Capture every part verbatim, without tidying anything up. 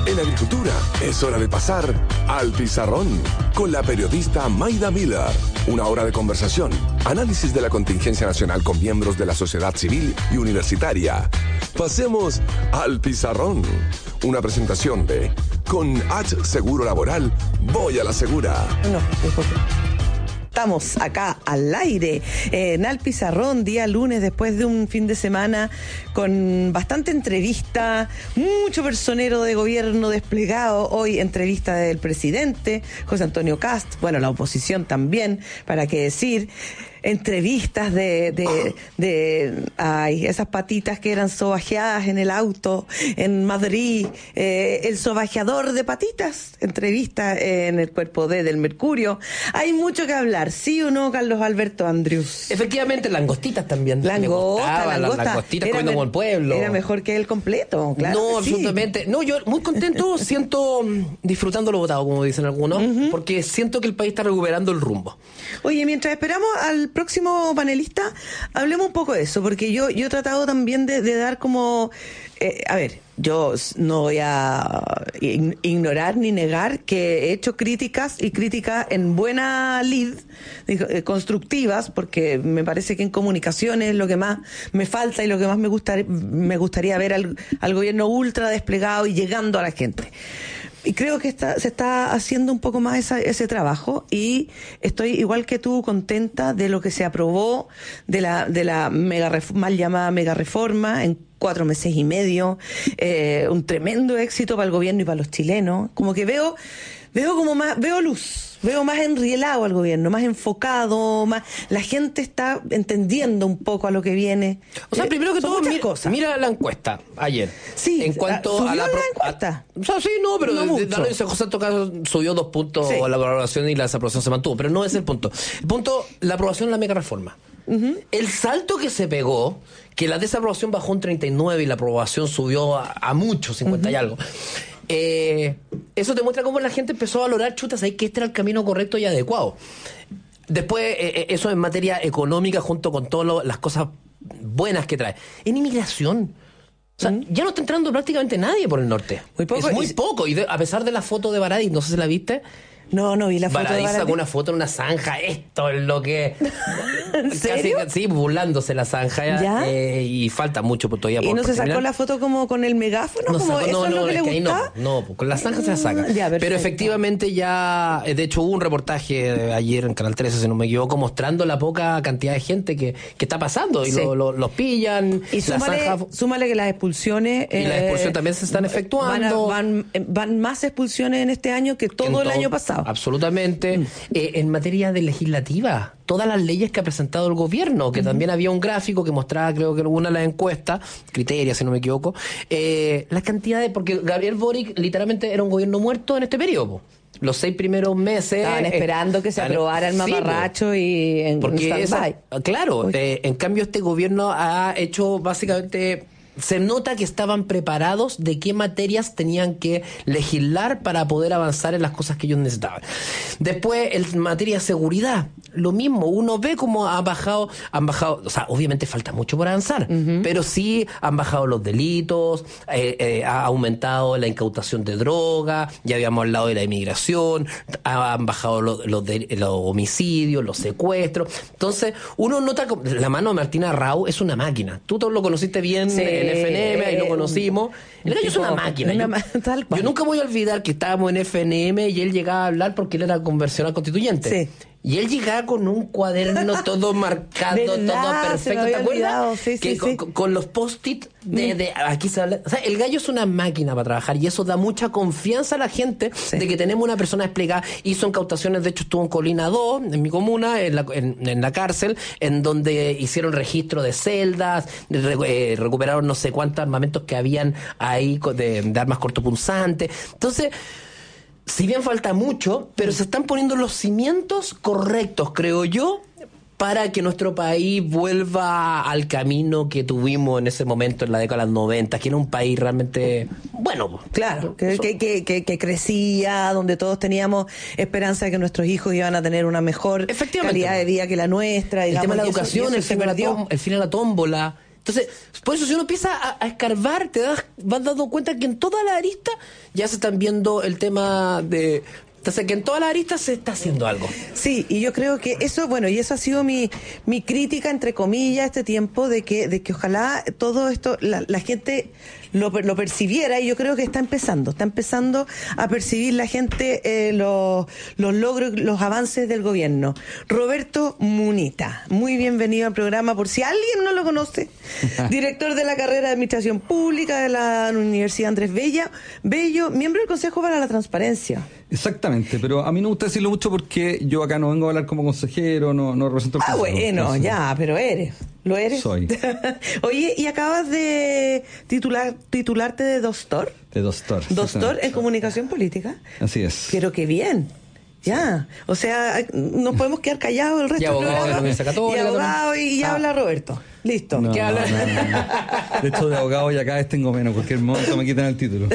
En agricultura es hora de pasar al pizarrón con la periodista Mayda Miller. Una hora de conversación, análisis de la contingencia nacional con miembros de la sociedad civil y universitaria. Pasemos al pizarrón. Una presentación de Con H Seguro Laboral, voy a la segura. No, estamos acá al aire en Al Pizarrón, día lunes, después de un fin de semana con bastante entrevista, mucho personero de gobierno desplegado. Hoy entrevista del presidente José Antonio Kast, bueno, la oposición también, para qué decir. Entrevistas de, de, de ay, esas patitas que eran sobajeadas en el auto en Madrid, eh, el sobajeador de patitas, entrevistas en el cuerpo D del Mercurio. Hay mucho que hablar, ¿sí o no, Carlos Alberto Andrius? Efectivamente, langostitas también. Langosta, langosta. Las langostitas comiendo como el pueblo. Era mejor que el completo, claro. No, sí. absolutamente. No, yo muy contento, siento, disfrutando lo votado, como dicen algunos, uh-huh. porque siento que el país está recuperando el rumbo. Oye, mientras esperamos al próximo panelista, hablemos un poco de eso, porque yo, yo he tratado también de, de dar como... Eh, a ver, yo no voy a ignorar ni negar que he hecho críticas y críticas en buena lid, eh, constructivas, porque me parece que en comunicación es lo que más me falta y lo que más me, gusta, me gustaría ver al, al gobierno ultra desplegado y llegando a la gente. Y creo que está, se está haciendo un poco más esa, ese trabajo, y estoy igual que tú contenta de lo que se aprobó de la de la mega mal llamada mega reforma en cuatro meses y medio, eh, un tremendo éxito para el gobierno y para los chilenos. Como que veo veo como más veo luz, veo más enrielado al gobierno, más enfocado, más la gente está entendiendo un poco a lo que viene. O sea, eh, primero que todo, mira, cosas. mira la encuesta ayer. Sí, en cuanto a la, la encuesta. A, o sea, sí, no, pero no de, de, de José Antonio subió dos puntos, sí. La aprobación y la desaprobación se mantuvo, pero no es el punto. El punto, la aprobación de la mega reforma. Uh-huh. El salto que se pegó, que la desaprobación bajó un treinta y nueve y la aprobación subió a, a mucho, cincuenta uh-huh. y algo. Eh, eso demuestra cómo la gente empezó a valorar, chutas, ahí que este era el camino correcto y adecuado. Después, eh, eso en materia económica, junto con todas las cosas buenas que trae. En inmigración, o sea, ¿Mm? ya no está entrando prácticamente nadie por el norte. Muy poco. Es muy es... poco. Y de, a pesar de la foto de Baradit, no sé si la viste. No, no vi la foto Baradit de Baradit. Sacó una foto en una zanja. Esto es lo que... ¿En serio? Casi, sí, burlándose la zanja. ¿Ya? Eh, y falta mucho por todavía. ¿Y por, no por se sacó terminar. la foto como con el megáfono? No, como sacó, ¿eso no, es no, lo que es le que gusta? no, no, con la zanja se la saca. Ya, pero efectivamente ya, de hecho hubo un reportaje ayer en Canal trece, si no me equivoco, mostrando la poca cantidad de gente que, que está pasando. Y sí. lo, lo, los pillan. Y súmale, zanja, súmale que las expulsiones... Y eh, las expulsiones también se están efectuando. Van, a, van, van más expulsiones en este año que todo el todo, año pasado. Absolutamente. Mm. Eh, en materia de legislativa, todas las leyes que ha presentado el gobierno, que uh-huh. también había un gráfico que mostraba, creo que alguna de las encuestas, criterios si no me equivoco, eh, la cantidad de... Porque Gabriel Boric literalmente era un gobierno muerto en este periodo. Los seis primeros meses... Estaban esperando eh, que se aprobara el mamarracho sí, y en porque esa, claro, eh, en cambio este gobierno ha hecho básicamente... Se nota que estaban preparados de qué materias tenían que legislar para poder avanzar en las cosas que ellos necesitaban. Después, en materia de seguridad, lo mismo. Uno ve cómo ha bajado, han bajado, o sea, obviamente falta mucho por avanzar, uh-huh. pero sí han bajado los delitos, eh, eh, ha aumentado la incautación de droga, ya habíamos hablado de la inmigración, han bajado los, los, de, los homicidios, los secuestros. Entonces, uno nota, la mano de Martina Rau es una máquina. Tú lo conociste bien. Sí. En F N M, ahí lo conocimos. El gallo es una máquina. Una, yo, tal cual. Yo nunca voy a olvidar que estábamos en F N M y él llegaba a hablar porque él era convencional constituyente. Sí. Y él llegaba con un cuaderno todo marcado, todo perfecto. ¿Te acuerdas? Sí, que sí, con, sí. con los post-it de, de aquí se habla. O sea, el gallo es una máquina para trabajar y eso da mucha confianza a la gente sí. de que tenemos una persona desplegada. Hizo incautaciones, de hecho estuvo en Colina dos, en mi comuna, en la, en, en la cárcel, en donde hicieron registro de celdas, re, eh, recuperaron no sé cuántos armamentos que habían ahí de, de armas cortopunzantes. Entonces, si bien falta mucho, pero se están poniendo los cimientos correctos, creo yo, para que nuestro país vuelva al camino que tuvimos en ese momento en la década de los noventa, que era un país realmente bueno. Claro, que, que, que, que, que crecía, donde todos teníamos esperanza de que nuestros hijos iban a tener una mejor calidad de vida que la nuestra. El tema de la educación, el fin de la, tom, el fin de la tómbola. Entonces, por eso si uno empieza a, a escarbar, te das, vas dando cuenta que en toda la arista ya se están viendo el tema de... Entonces, que en todas las aristas se está haciendo algo. Sí, y yo creo que eso, bueno, y eso ha sido mi mi crítica, entre comillas, este tiempo, de que de que ojalá todo esto, la, la gente lo, lo percibiera, y yo creo que está empezando, está empezando a percibir la gente eh, los, los logros, los avances del gobierno. Roberto Munita, muy bienvenido al programa, por si alguien no lo conoce, director de la carrera de Administración Pública de la Universidad Andrés Bello, Bello, miembro del Consejo para la Transparencia. Exactamente, pero a mí no me gusta decirlo mucho porque yo acá no vengo a hablar como consejero, no, no represento el Ah, consejo. bueno, ya, pero eres, ¿lo eres? Soy. Oye, ¿y acabas de titular titularte de doctor? De doctor. Doctor en comunicación política. Así es. Pero qué bien. Ya, o sea, nos podemos quedar callados el resto Y abogado del de la programa. Universidad Católica Y abogado, y ya Ah. habla Roberto. Listo. No, ¿Qué no, habla? no, no. De hecho, de abogado ya cada vez tengo menos. Cualquier momento me quitan el título.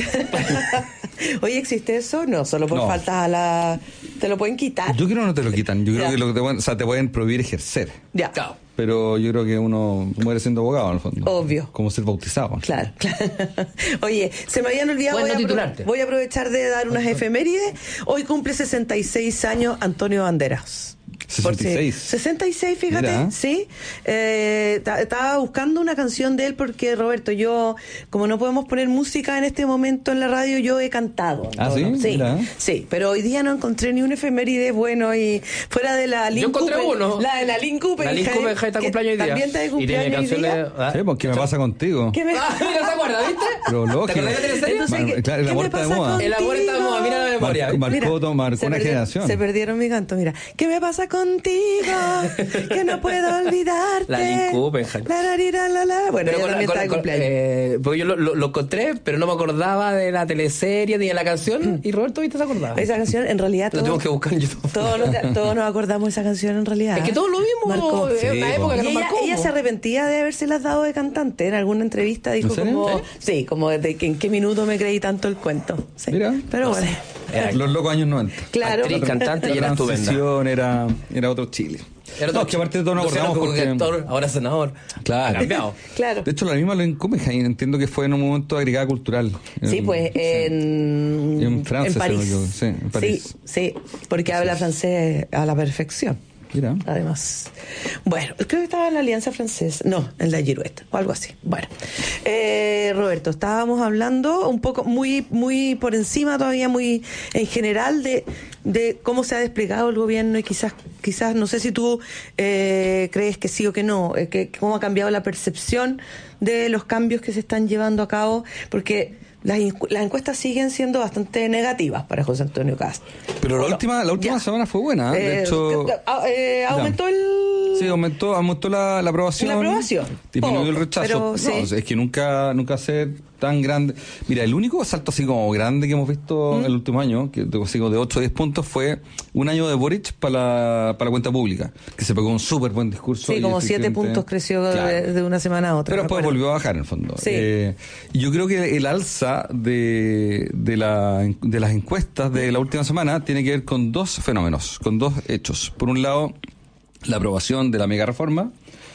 Oye, ¿existe eso? No, solo por No. faltas a la... ¿Te lo pueden quitar? Yo creo que no te lo quitan. Yo creo Ya. que lo que te pueden, o sea, te pueden prohibir ejercer. Ya. Claro. Pero yo creo que uno muere siendo abogado, en el fondo. Obvio. Como ser bautizado. Claro, claro. Oye, se me habían olvidado. Bueno, voy, a apro- titularte. voy a aprovechar de dar unas efemérides. Hoy cumple sesenta y seis años Antonio Banderas. sesenta y seis. Por si- sesenta y seis, fíjate, Mira. sí. Eh, ta- estaba buscando una canción de él porque, Roberto, yo, como no podemos poner música en este momento en la radio, yo he cantado. ¿Ah, sí? Sí, Mira. sí, pero hoy día no encontré ni un efeméride bueno y fuera de la Lynn Yo encontré Cooper, uno. La de la Lynn Cooper. La Lynn hija, Cooper está de que cumpleaños hoy día. También está de Y tiene cumpleaños hoy día. canciones... ¿ah? Sí, pues, ¿qué me pasa contigo? ¿Qué me- Ah, mira, ¿te acuerdas, viste? Pero lógico. ¿Te acordás de la teleserie? Entonces, Mar- ¿qué- claro, la qué me vuelta de pasa moda. En la vuelta de moda, mira la memoria. Mar- marcó, Mira, todo- marcó se una perdió- generación. Se perdieron mi canto, mira. ¿Qué me pasa contigo? Que no puedo olvidarte. La Lynn Cooper, Jaime. La, la, la, la, la. Bueno, Pero ella con, también con- está de con- cumpleaños. eh, porque yo lo, lo- lo encontré, pero no me acordaba de la teleserie ni de la canción. Y Roberto, ¿viste? ¿Se acordaba? Esa canción, en realidad, Lo todos, tengo que buscar en YouTube. todos, nos, todos nos acordamos de esa canción, en realidad. Es que todos lo vimos. Marcó. Es Sí, una época Y que nos ella, marcó. ella se arrepentía de habérselas dado de cantante. En alguna entrevista dijo ¿En serio? como... Sí, como de que en qué minuto me creí tanto el cuento. Sí. Mira. Pero No bueno. sé. Era- Los locos años noventa. Claro. Actriz, cantante y La era estupenda. transición era, era otro Chile. Era no, otro que aparte de todo no Luciano acordamos como porque... actor, ahora senador. Claro. Ha cambiado. Claro. De hecho, la misma lo encomeja y entiendo que fue en un momento agregada cultural. Sí, En- pues en, En Francia, en París. si no me equivoco. Sí, en París. Sí, sí, porque habla francés a la perfección. Mira. Además. Bueno, creo que estaba en la Alianza Francesa. No, en la Girouette, o algo así. Bueno. Eh, Roberto, estábamos hablando un poco, muy, muy por encima todavía, muy en general, de, de cómo se ha desplegado el gobierno y quizás, quizás no sé si tú eh, crees que sí o que no, eh, que cómo ha cambiado la percepción de los cambios que se están llevando a cabo, porque las, incu- las encuestas siguen siendo bastante negativas para José Antonio Cast. Pero la Bueno, última, la última ya. semana fue buena. ¿eh? De Eh, hecho, ah, eh, aumentó el... sí, aumentó, aumentó la, la aprobación. La aprobación. Disminuyó Poco, el rechazo. pero No, sí. es que nunca, nunca ser tan grande. Mira, el único salto así como grande que hemos visto ¿Mm? en el último año, que de, así como de ocho o diez puntos, fue un año de Boric para la, para la cuenta pública, que se pegó un súper buen discurso. Sí, y como siete efectivamente- puntos creció de, Claro. de una semana a otra. Pero me después acuerdo. volvió a bajar en el fondo. Sí. Eh, y yo creo que el alza de, de, la, de las encuestas de la última semana tiene que ver con dos fenómenos, con dos hechos. Por un lado, la aprobación de la mega reforma.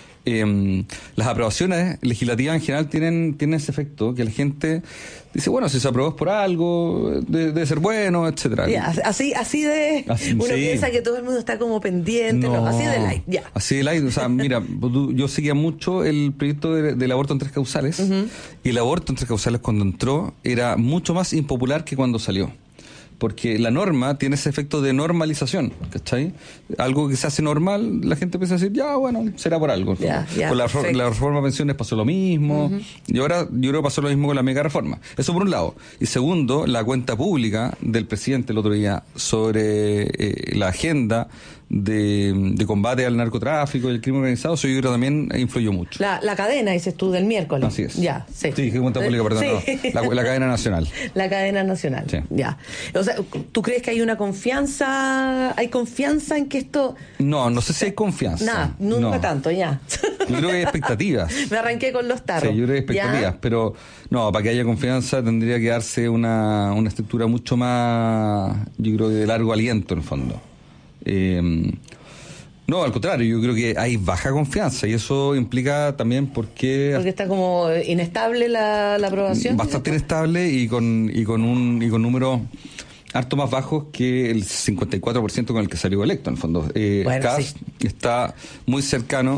Eh, las aprobaciones legislativas en general tienen, tienen ese efecto, que la gente dice, bueno, si se aprobó es por algo, de- debe ser bueno, etcétera. Ya, así, así de... Así, uno sí. piensa que todo el mundo está como pendiente, no, así de light, ya. Así de light, o sea, mira, tú- yo seguía mucho el proyecto de- del aborto en tres causales, y el aborto en tres causales cuando entró era mucho más impopular que cuando salió. Porque la norma tiene ese efecto de normalización, ¿cachai? Algo que se hace normal, la gente empieza a decir, ya, bueno, será por algo. Ya, ya, con la, perfecto. la reforma de pensiones pasó lo mismo, y ahora yo creo que pasó lo mismo con la mega reforma. Eso por un lado. Y segundo, la cuenta pública del presidente el otro día sobre eh, la agenda de, de combate al narcotráfico y el crimen organizado, eso yo creo que también influyó mucho. La, la cadena, dices tú, del miércoles. Así es. Ya, sí. Sí, que cuenta pública, perdón. Sí. no, la, la cadena nacional. La cadena nacional. Sí. Ya. O sea, ¿tú crees que hay una confianza? ¿Hay confianza en que esto...? No, no sé si hay confianza. Nada, nunca No. tanto, ya. Yo creo que hay expectativas. Me arranqué con los tarros. Sí, yo creo que hay expectativas, ¿Ya? pero no, para que haya confianza tendría que darse una, una estructura mucho más, yo creo que de largo aliento en el fondo. Eh, No, al contrario, yo creo que hay baja confianza y eso implica también porque... Porque está como inestable la, la aprobación. Bastante inestable y con, y con un y con números harto más bajos que el cincuenta y cuatro por ciento con el que salió electo, en el fondo. Eh, Bueno, Kast sí. está muy cercano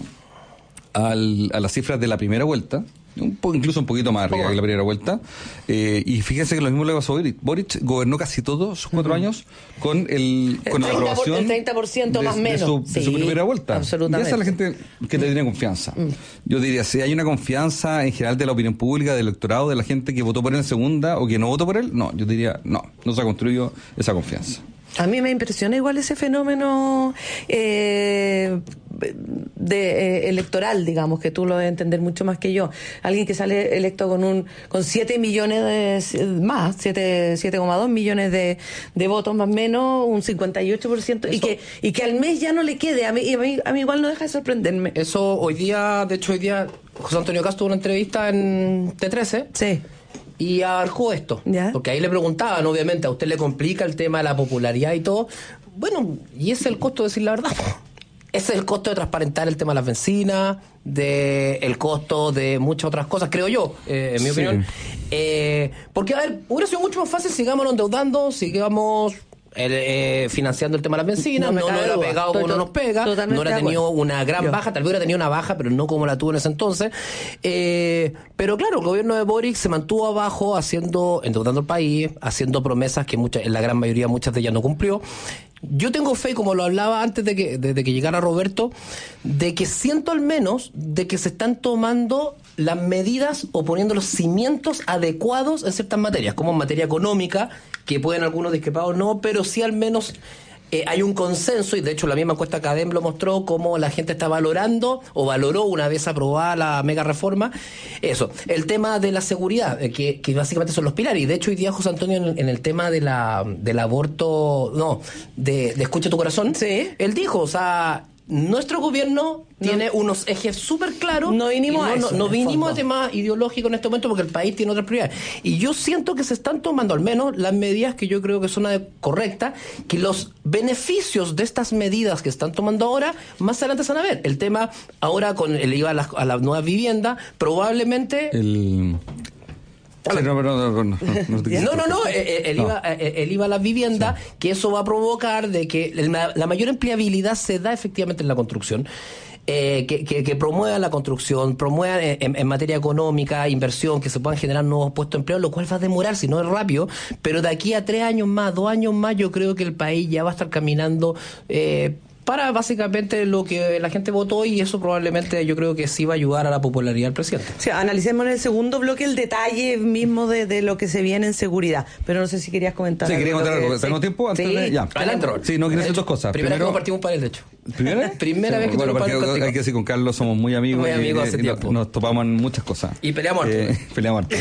al, a las cifras de la primera vuelta, un po, incluso un poquito más arriba que la primera vuelta. Eh, y fíjense que lo mismo le pasó a Boric. Boric gobernó casi todos sus cuatro uh-huh. años con el con el la aprobación el treinta por ciento de, más menos de, su, sí, de su primera vuelta. Absolutamente. Y esa es la gente que le tiene confianza. Mm. Yo diría, si hay una confianza en general de la opinión pública, del electorado, de la gente que votó por él en segunda o que no votó por él, no, yo diría, no, no se ha construido esa confianza. A mí me impresiona igual ese fenómeno eh, de eh, electoral, digamos, que tú lo debes entender mucho más que yo. Alguien que sale electo con un con siete millones de, más, siete coma dos millones de, de votos más o menos, un cincuenta y ocho por ciento, y que y que al mes ya no le quede. A mí, a mí, a mí igual no deja de sorprenderme. Eso hoy día, de hecho hoy día, José Antonio Cast tuvo una entrevista en T trece. Sí. Y abarcó esto, ¿ya? Porque ahí le preguntaban, obviamente, a usted le complica el tema de la popularidad y todo. Bueno, y ese es el costo de decir la verdad. Ese es el costo de transparentar el tema de las bencinas, de el costo de muchas otras cosas, creo yo, eh, en mi sí. opinión. Eh, porque, a ver, hubiera sido mucho más fácil, sigamos endeudando, sigamos... El, eh, financiando el tema de las bencinas, no, no, no era pegado como no nos pega, no era tenido una gran Yo. baja, tal vez hubiera tenido una baja, pero no como la tuvo en ese entonces. Eh, pero claro, el gobierno de Boric se mantuvo abajo, haciendo, endeudando el país, haciendo promesas que muchas, en la gran mayoría, muchas de ellas no cumplió. Yo tengo fe, como lo hablaba antes de que, de, de que llegara Roberto, de que siento al menos de que se están tomando las medidas o poniendo los cimientos adecuados en ciertas materias, como en materia económica, que pueden algunos discrepar o no, pero sí al menos eh, hay un consenso, y de hecho la misma encuesta Cadem lo mostró, como la gente está valorando o valoró una vez aprobada la mega reforma. Eso, el tema de la seguridad, eh, que, que básicamente son los pilares, y de hecho hoy día José Antonio en, en el tema de la del aborto, no, de, de escucha tu corazón, sí. Él dijo, o sea, nuestro gobierno no. tiene unos ejes súper claros. No vinimos no, a eso. No, no vinimos a temas ideológicos en este momento porque el país tiene otras prioridades. Y yo siento que se están tomando al menos las medidas que yo creo que son correctas, que los beneficios de estas medidas que están tomando ahora, más adelante se van a ver. El tema ahora con el I V A a las, a las nuevas viviendas, probablemente... El... Sí, no, no, no, no, no, no, no, no, el, el, IVA, el IVA a las viviendas, sí. Que eso va a provocar de que la, la mayor empleabilidad se da efectivamente en la construcción. Eh, que, que, que promueva la construcción, promueva en, en materia económica, inversión, que se puedan generar nuevos puestos de empleo, lo cual va a demorar, si no es rápido, pero de aquí a tres años más, dos años más, yo creo que el país ya va a estar caminando eh, para básicamente lo que la gente votó, y eso probablemente yo creo que sí va a ayudar a la popularidad del presidente. O sea, analicemos en el segundo bloque el detalle mismo de, de lo que se viene en seguridad, pero no sé si querías comentar sí, algo. Sí, quería comentar algo. Que... ¿Tenemos tiempo? Antes sí. de... Ya. Adelante. Sí, no, quiero hacer dos cosas. Primera Primero, vez que compartimos panel, de hecho. ¿Primera? Primera sí, vez que bueno, tuvimos panel contigo. Hay que decir, con Carlos somos muy amigos. Muy amigos y, hace y tiempo. Nos topamos en muchas cosas. Y peleamos harto. Eh, peleamos harto.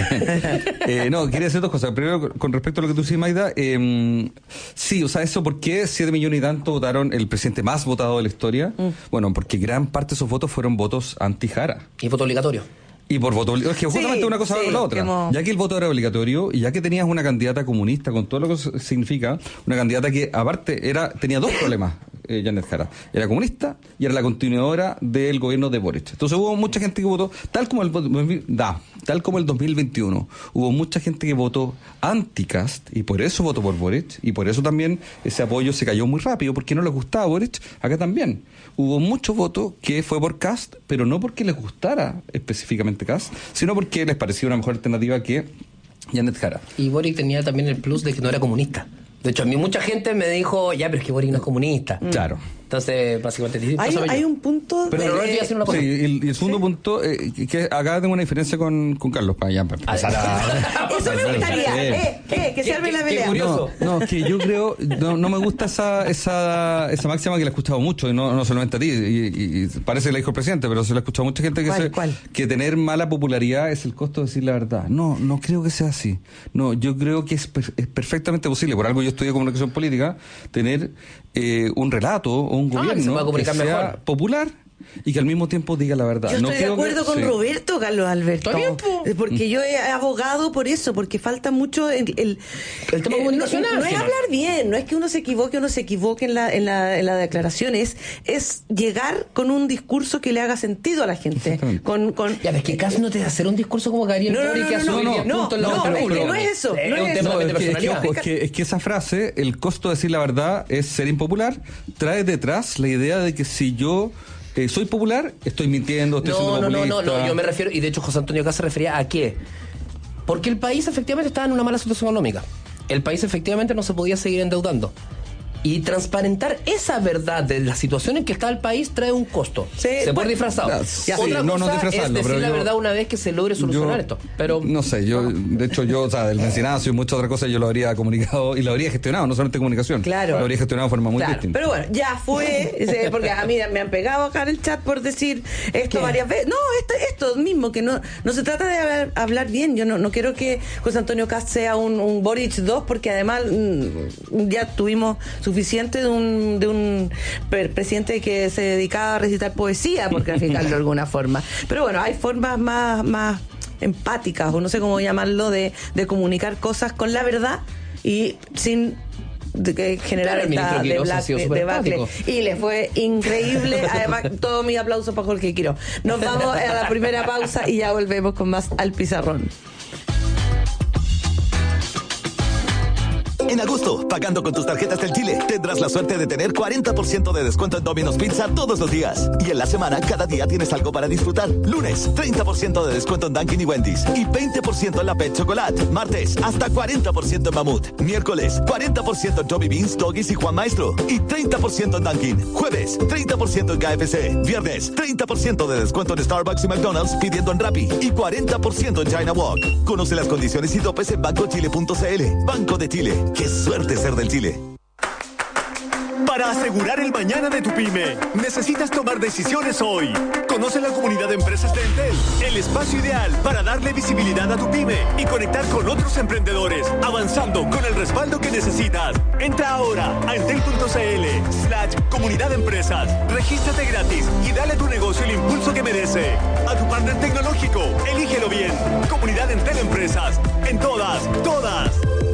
eh, no, quería decir dos cosas. Primero, con respecto a lo que tú decís, Maida, eh, sí, o sea, eso, ¿por qué siete millones y tanto votaron el presidente más votado de la historia? Mm. Bueno, porque gran parte de esos votos fueron votos anti-Jara. Y voto obligatorio. Y por voto obligatorio. Es que justamente sí, una cosa sí, va con la otra. Como... Ya que el voto era obligatorio y ya que tenías una candidata comunista, con todo lo que significa, una candidata que aparte era tenía dos problemas, eh, Janet Jara. Era comunista y era la continuadora del gobierno de Boric. Entonces hubo mucha gente que votó, tal como el, da, tal como el dos mil veintiuno, hubo mucha gente que votó anti-Cast y por eso votó por Boric, y por eso también ese apoyo se cayó muy rápido, porque no les gustaba Boric. Acá también hubo muchos votos que fue por Cast, pero no porque les gustara específicamente Cast, sino porque les parecía una mejor alternativa que Janet Jara. Y Boric tenía también el plus de que no era comunista. De hecho, a mí mucha gente me dijo, ya, pero es que Boric no es comunista. Claro. Entonces, básicamente... Hay, hay un punto... Pero, de... pero eh, una cosa. Sí, y el, y el segundo ¿sí? punto, eh, que acá tengo una diferencia con, con Carlos, para allá. Para empezar a... Eso me gustaría, eh, eh, que se arme la pelea. No, no, que yo creo, no, no me gusta esa esa esa máxima que le he escuchado mucho, y no, no solamente a ti, y, y parece que la dijo el presidente, pero se le ha escuchado a mucha gente que, ¿Cuál, se, cuál? que tener mala popularidad es el costo de decir la verdad. No, no creo que sea así. No, yo creo que es, es perfectamente posible, por algo yo estudié comunicación política, tener eh, un relato o un gobierno ah, que sea mejor. popular y que al mismo tiempo diga la verdad. Yo no estoy de acuerdo que, con sí. Roberto, Carlos Alberto. ¿Está bien, po? Porque yo he abogado por eso, porque falta mucho el, el, El tema eh, no, comunicacional, no es final. hablar bien, no es que uno se equivoque o no se equivoque en la, en la, en la declaración, es, es llegar con un discurso que le haga sentido a la gente. Con, con, Ya, ves que casi no te va a hacer un discurso como Gabriel No, no, Boric, no, que no, asume no, diez no, puntos en la no, opinión es que pública. no es eso, Es no un es tema eso. de No, es que, es, que, personalidad. ojo, es, que, es que esa frase, el costo de decir la verdad es ser impopular, trae detrás la idea de que si yo eh, soy popular, estoy mintiendo, estoy No, siendo no, no, populista. no, no, yo me refiero, y de hecho José Antonio acá se refería a qué. Porque el país efectivamente estaba en una mala situación económica. El país efectivamente no se podía seguir endeudando. Y transparentar esa verdad de la situación en que está el país trae un costo. Sí, se bueno, puede disfrazado. ya, sí, Otra no, cosa no es disfrazarlo, decir pero la yo- verdad una vez que se logre solucionar Yo- esto. Pero no sé, yo, de hecho, yo, o sea, del mecenazgo y muchas otras cosas yo lo habría comunicado y lo habría gestionado, no solamente comunicación. Claro. Lo habría gestionado de forma muy Claro, distinta. pero bueno, ya fue, ese- porque a mí me han pegado acá en el chat por decir esto ¿Qué? varias veces. No, esto, esto mismo, que no no se trata de hablar, hablar bien. Yo no, no quiero que José Antonio Cast sea un, un Boric dos, porque además mm, ya tuvimos suficiente de un, de un pre- presidente que se dedicaba a recitar poesía, por calificarlo de alguna forma. Pero bueno, hay formas más, más empáticas, o no sé cómo llamarlo, de, de comunicar cosas con la verdad y sin de que generar Claro, el esta ministro Quiroz ha debla- sido de- súper debacle. empático. Y le fue increíble. Además, todo mi aplauso para Jorge Quiroz. Nos vamos a la primera pausa y ya volvemos con más Al Pizarrón. En agosto, pagando con tus tarjetas del Chile, tendrás la suerte de tener cuarenta por ciento de descuento en Domino's Pizza todos los días. Y en la semana, cada día tienes algo para disfrutar. Lunes, treinta por ciento de descuento en Dunkin' y Wendy's. Y veinte por ciento en la Pet Chocolate. Martes, hasta cuarenta por ciento en Mamut. Miércoles, cuarenta por ciento en Joby Beans, Doggies y Juan Maestro. Y treinta por ciento en Dunkin'. Jueves, treinta por ciento en K F C. Viernes, treinta por ciento de descuento en Starbucks y McDonald's pidiendo en Rappi. Y cuarenta por ciento en China Walk. Conoce las condiciones y topes en banco chile punto c l. Banco de Chile. ¡Qué suerte ser del Chile! Para asegurar el mañana de tu pyme, necesitas tomar decisiones hoy. Conoce la comunidad de empresas de Entel, el espacio ideal para darle visibilidad a tu pyme y conectar con otros emprendedores, avanzando con el respaldo que necesitas. Entra ahora a entel punto c l slash comunidad de empresas, regístrate gratis y dale a tu negocio el impulso que merece. A tu partner tecnológico, elígelo bien. Comunidad Entel Empresas, en todas, todas.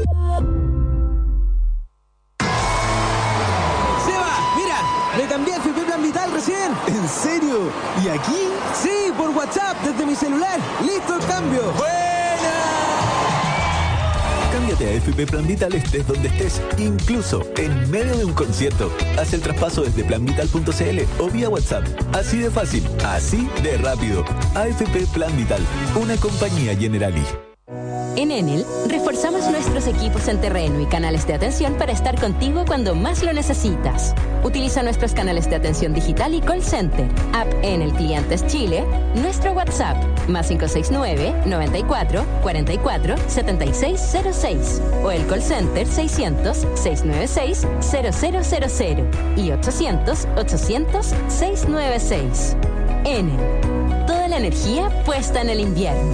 Me cambié a F P Plan Vital recién. ¿En serio? ¿Y aquí? Sí, por WhatsApp, desde mi celular. ¡Listo el cambio! ¡Buena! Cámbiate a F P Plan Vital estés donde estés, incluso en medio de un concierto. Haz el traspaso desde plan vital punto c l o vía WhatsApp. Así de fácil, así de rápido. A F P Plan Vital, una compañía Generali. En Enel, reforzamos nuestros equipos en terreno y canales de atención para estar contigo cuando más lo necesitas. Utiliza nuestros canales de atención digital y call center, app Enel Clientes Chile, nuestro WhatsApp, más cinco seis nueve, noventa y cuatro, cuarenta y cuatro, setenta y seis cero seis, o el call center seiscientos, seiscientos noventa y seis, cero cero cero cero y ochocientos, ochocientos, seiscientos noventa y seis. Enel, toda la energía puesta en el invierno.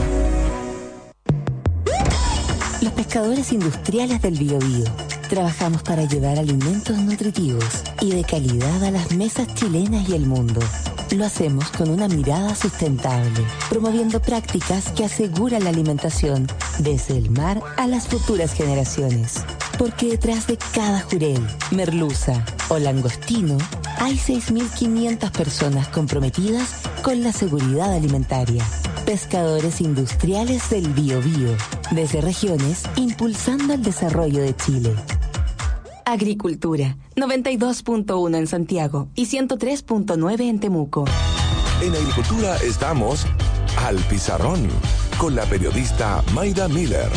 Los pescadores industriales del Biobío trabajamos para llevar alimentos nutritivos y de calidad a las mesas chilenas y el mundo. Lo hacemos con una mirada sustentable, promoviendo prácticas que aseguran la alimentación desde el mar a las futuras generaciones. Porque detrás de cada jurel, merluza o langostino hay seis mil quinientas personas comprometidas con la seguridad alimentaria. Pescadores industriales del Biobío, desde regiones impulsando el desarrollo de Chile. Agricultura, noventa y dos punto uno en Santiago y ciento tres punto nueve en Temuco. En Agricultura estamos Al Pizarrón con la periodista Mayda Miller.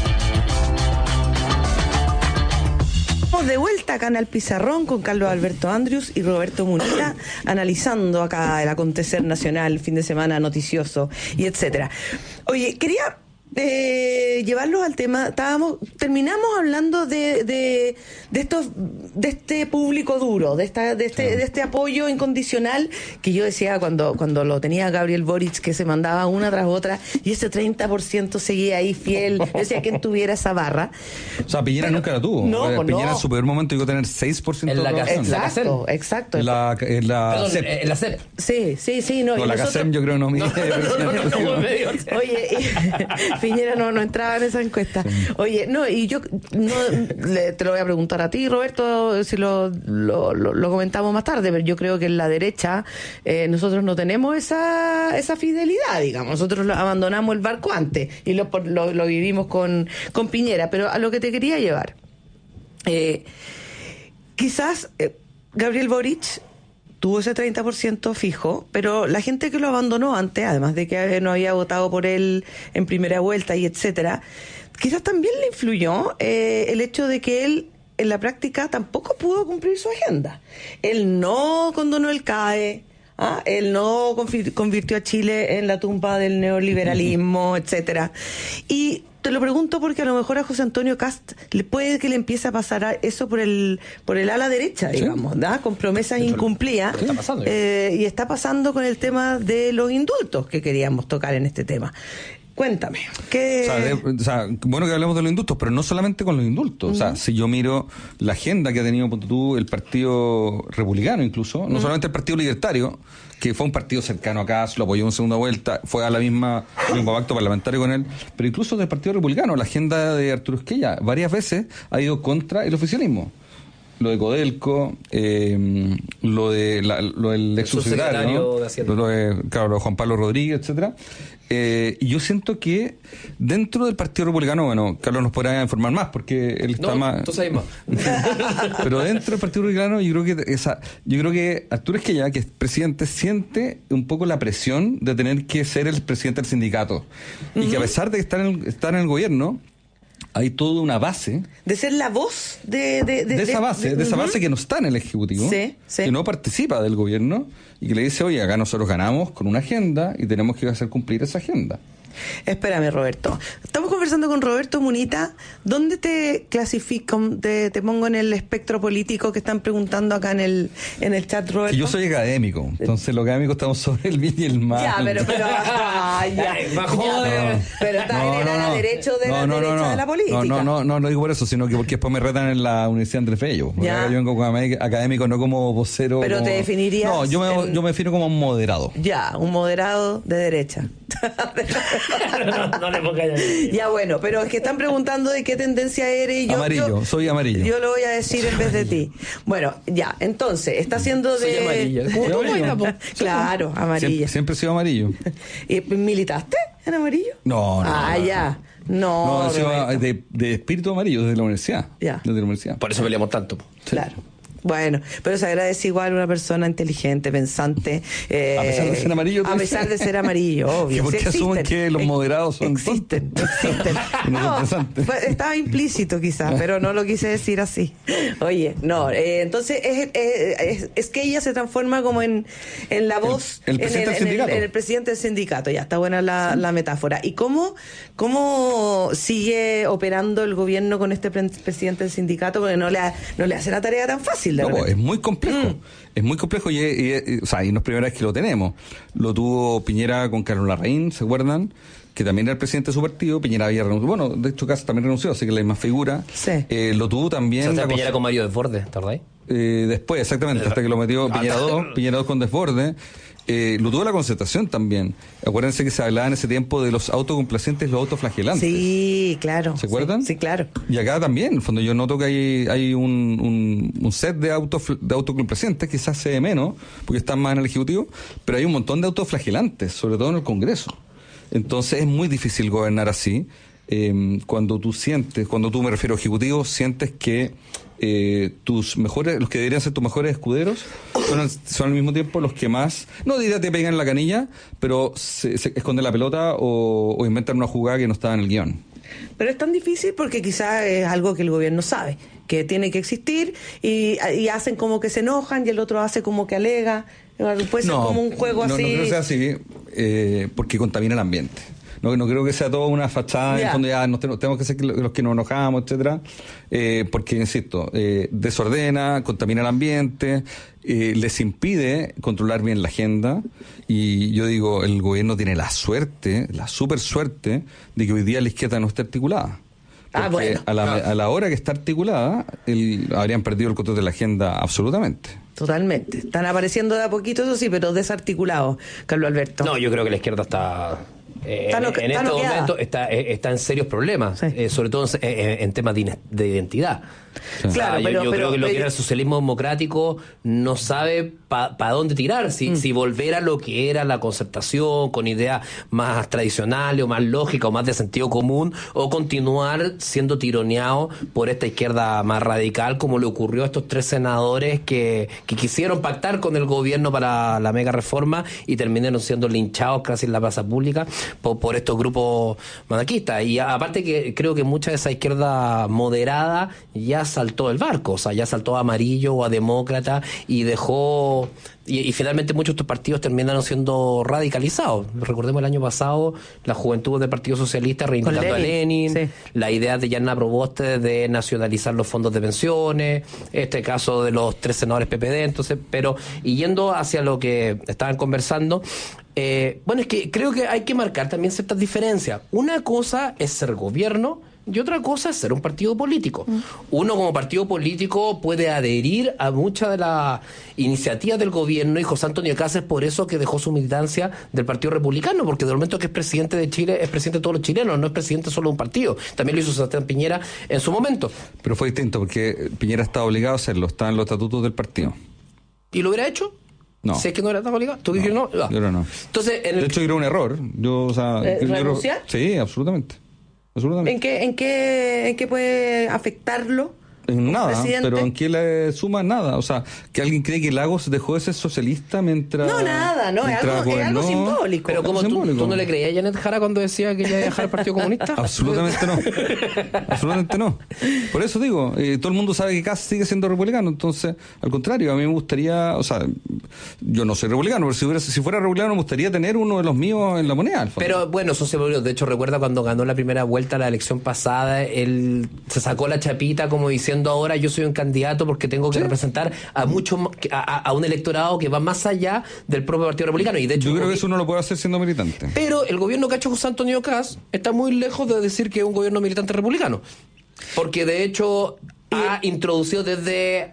De vuelta acá en Al Pizarrón con Carlos Alberto Andrius y Roberto Munita, analizando acá el acontecer nacional, fin de semana noticioso y etcétera. Oye, quería Eh, llevarlos al tema, estábamos, terminamos hablando de, de, de estos, de este público duro, de esta, de este, sí. de este apoyo incondicional que yo decía cuando, cuando lo tenía Gabriel Boric, que se mandaba una tras otra, y ese treinta por ciento seguía ahí fiel. Yo decía quién tuviera esa barra. O sea, Piñera Pero, nunca la tuvo. No, pues Piñera no. en su peor momento llegó a tener seis por ciento en la de la Exacto, exacto. En la, en la Perdón, C E P. en la C E P. Sí, sí, sí. No, no y la nosotros... CACEM yo creo no mide. No, no, no, no, no, no, Oye, y, Piñera no, no entraba en esa encuesta. Sí. Oye, no, y yo no le, te lo voy a preguntar a ti, Roberto, si lo, lo, lo, lo comentamos más tarde, pero yo creo que en la derecha eh, nosotros no tenemos esa esa fidelidad, digamos. Nosotros abandonamos el barco antes y lo, lo, lo vivimos con, con Piñera. Pero a lo que te quería llevar, eh, quizás eh, Gabriel Boric tuvo ese treinta por ciento fijo, pero la gente que lo abandonó antes, además de que no había votado por él en primera vuelta y etcétera, quizás también le influyó eh, el hecho de que él en la práctica tampoco pudo cumplir su agenda. Él no condonó el C A E, ¿ah? Él no convirtió a Chile en la tumba del neoliberalismo, uh-huh. etcétera. Y te lo pregunto porque a lo mejor a José Antonio Cast le puede que le empiece a pasar a eso por el por el ala derecha, digamos, ¿sí? ¿da? Con promesas incumplidas. Está pasando, eh, y está pasando con el tema de los indultos que queríamos tocar en este tema. Cuéntame. ¿qué... O sea, de, o sea, bueno que hablemos de los indultos, pero no solamente con los indultos. Uh-huh. O sea, si yo miro la agenda que ha tenido tú, el Partido Republicano incluso, no uh-huh. solamente el Partido Libertario, que fue un partido cercano a Kass, lo apoyó en segunda vuelta, fue a la misma, el mismo pacto parlamentario con él, pero incluso del Partido Republicano, la agenda de Arturo Esquella varias veces ha ido contra el oficialismo. Lo de Codelco, eh, lo de la, lo del ex subsecretario, ¿no? lo de claro, lo de Juan Pablo Rodríguez, etcétera. Eh, y yo siento que dentro del Partido Republicano, bueno, Carlos nos podrá informar más porque él está no, más. Tú sabes más. Pero dentro del Partido Republicano, yo creo que esa, yo creo que Arturo Esquella, que es presidente, siente un poco la presión de tener que ser el presidente del sindicato. Uh-huh. Y que a pesar de estar en, estar en el gobierno, hay toda una base de ser la voz de de, de, de esa base, de, de, de esa uh-huh. base que no está en el Ejecutivo, sí, sí. que no participa del gobierno y que le dice, oye, acá nosotros ganamos con una agenda y tenemos que hacer cumplir esa agenda. Espérame, Roberto. Estamos conversando con Roberto Munita. ¿Dónde te clasifico? Te, te pongo en el espectro político que están preguntando acá en el en el chat, Roberto. Que yo soy académico, entonces los académicos estamos sobre el bien y el mal. Ya, pero pero ay, ya, ya, joder. No, pero está no, en el no, ala no. derecho de no, la no, derecha no, no. de la política. No, no, no, no, no digo por eso, sino que porque después me retan en la Universidad Andrés Bello. Yo vengo como académico, no como vocero. Pero como... te definirías. No, yo me, en... yo me defino como un moderado. Ya, un moderado de derecha. no, no le pongas ya. Ya, bueno, pero es que están preguntando de qué tendencia eres. Y yo, amarillo, yo, soy amarillo. Yo lo voy a decir en vez de ti. Bueno, ya, entonces, está haciendo de. Soy amarilla. ¿Cómo tú, Mayra, po? Claro, amarilla. Siempre, siempre he sido amarillo. ¿Y militaste en amarillo? No, no. Ah, no, ya. No, no, no de, de espíritu amarillo desde la universidad. Ya. Desde la universidad. Por eso peleamos tanto. Claro. Bueno, pero se agradece igual una persona inteligente, pensante. Eh, a pesar de ser amarillo. A pesar de ser amarillo, obvio. ¿Por qué sí asumen que los moderados son Existen, existen. No, estaba implícito quizás, pero no lo quise decir así. Oye, no, eh, entonces es, es, es que ella se transforma como en, en la voz, el, el presidente en, el, del sindicato. En el, en el presidente del sindicato. Ya está buena la, sí. la metáfora. ¿Y cómo, cómo sigue operando el gobierno con este pre- presidente del sindicato? Porque no le, no le hace la tarea tan fácil. No, pues, es muy complejo, mm. es muy complejo y, y, y, o sea, y no es primera vez que lo tenemos. Lo tuvo Piñera con Carlos Larraín, ¿se acuerdan? Que también era el presidente de su partido. Piñera había renunciado, bueno, de hecho Kass también renunció, así que la misma figura. Sí. Eh, lo tuvo también. O sea, Piñera con Mario Desbordes, ¿verdad? Eh, después, exactamente, hasta que lo metió Piñera dos, Piñera dos con Desbordes. Eh, lo tuvo la concertación también. Acuérdense que se hablaba en ese tiempo de los autocomplacientes, los autoflagelantes. Sí, claro. ¿Se acuerdan? Sí, sí, claro. Y acá también, en el fondo, yo noto que hay, hay un, un, un set de, auto, de autocomplacientes, quizás se ve menos, porque están más en el Ejecutivo, pero hay un montón de autoflagelantes, sobre todo en el Congreso. Entonces es muy difícil gobernar así. Eh, cuando tú sientes, cuando tú me refiero a Ejecutivo, sientes que eh, tus mejores, los que deberían ser tus mejores escuderos, son al, son al mismo tiempo los que más, no diría te pegan en la canilla, pero se, se esconden la pelota o, o inventan una jugada que no estaba en el guión. Pero es tan difícil porque quizás es algo que el gobierno sabe, que tiene que existir y, y hacen como que se enojan y el otro hace como que alega. Puede ser no, como un juego no, así. No creo que sea así, eh, porque contamina el ambiente. no, no creo que sea todo una fachada, Ya. en fondo ya nos tenemos, tenemos que ser los que nos enojamos, etcétera, eh, porque, insisto, eh, desordena, contamina el ambiente, eh, les impide controlar bien la agenda, y yo digo, el gobierno tiene la suerte, la super suerte, de que hoy día la izquierda no esté articulada. Porque Ah, bueno. a, la, a la hora que está articulada, el, habrían perdido el control de la agenda absolutamente. Totalmente. Están apareciendo de a poquito, eso sí, pero desarticulados, Carlos Alberto. No, yo creo que la izquierda está... Eh, Está en, noque- en está este noqueada. momento está, eh, está en serios problemas, Sí. eh, sobre todo en, en- en temas de, ine- de identidad. Sí. O sea, Claro, yo, pero- yo pero- creo que lo que pero- era el socialismo democrático no sabe para pa dónde tirar, si, Mm. si volver a lo que era la concertación, con ideas más tradicionales o más lógicas o más de sentido común, o continuar siendo tironeado por esta izquierda más radical, como le ocurrió a estos tres senadores que, que quisieron pactar con el gobierno para la mega reforma y terminaron siendo linchados casi en la plaza pública por, por estos grupos monarquistas. Y a- aparte que creo que mucha de esa izquierda moderada ya saltó del barco, o sea, ya saltó a amarillo o a demócrata y dejó... Y, y finalmente muchos de estos partidos terminaron siendo radicalizados. Recordemos el año pasado la juventud del Partido Socialista reivindicando Con a Lenin, Lenin, sí. la idea de Yanna Proboste de nacionalizar los fondos de pensiones, este caso de los tres senadores P P D, entonces, pero y yendo hacia lo que estaban conversando, eh, bueno, es que creo que hay que marcar también ciertas diferencias. Una cosa es ser gobierno y otra cosa es ser un partido político. Uno como partido político puede adherir a muchas de las iniciativas del gobierno, y José Antonio Caz es por eso que dejó su militancia del Partido Republicano, porque del momento que es presidente de Chile es presidente de todos los chilenos, no es presidente solo de un partido. También lo hizo Sebastián Piñera en su momento. Pero fue distinto, porque Piñera estaba obligado a hacerlo, está en los estatutos del partido. ¿Y lo hubiera hecho? No. Si es que no era tan obligado. ¿Tú dices que no? Ah. Yo creo no. Entonces, en el... De hecho, yo creo un error. Yo, o sea, Eh, yo creo- ¿renunciar? Sí, absolutamente. absolutamente. ¿En qué, en qué, en qué puede afectarlo? En como nada, presidente? pero ¿en qué le suma nada? O sea, que alguien cree que Lagos dejó de ser socialista mientras... No, nada, no, es mientras algo, es algo gobernó. simbólico. Pero como tú, simbólico. tú no le creías a Janet Jara cuando decía que ella iba a dejar el Partido Comunista. Absolutamente no. Absolutamente no. Por eso digo, eh, todo el mundo sabe que Kast sigue siendo republicano, entonces, al contrario, a mí me gustaría, o sea, yo no soy republicano, pero si, hubiera, si fuera republicano me gustaría tener uno de los míos en la moneda, al fondo. Pero bueno, son simbólicos. De hecho, recuerda cuando ganó la primera vuelta la elección pasada, él se sacó la chapita como diciendo, ahora yo soy un candidato porque tengo que Sí. representar a mucho ma- a, a- a un electorado que va más allá del propio Partido Republicano. Y de hecho, Yo creo el que gobi- eso uno lo puede hacer siendo militante. Pero el gobierno que ha hecho José Antonio Caz está muy lejos de decir que es un gobierno militante republicano. Porque de hecho ha introducido desde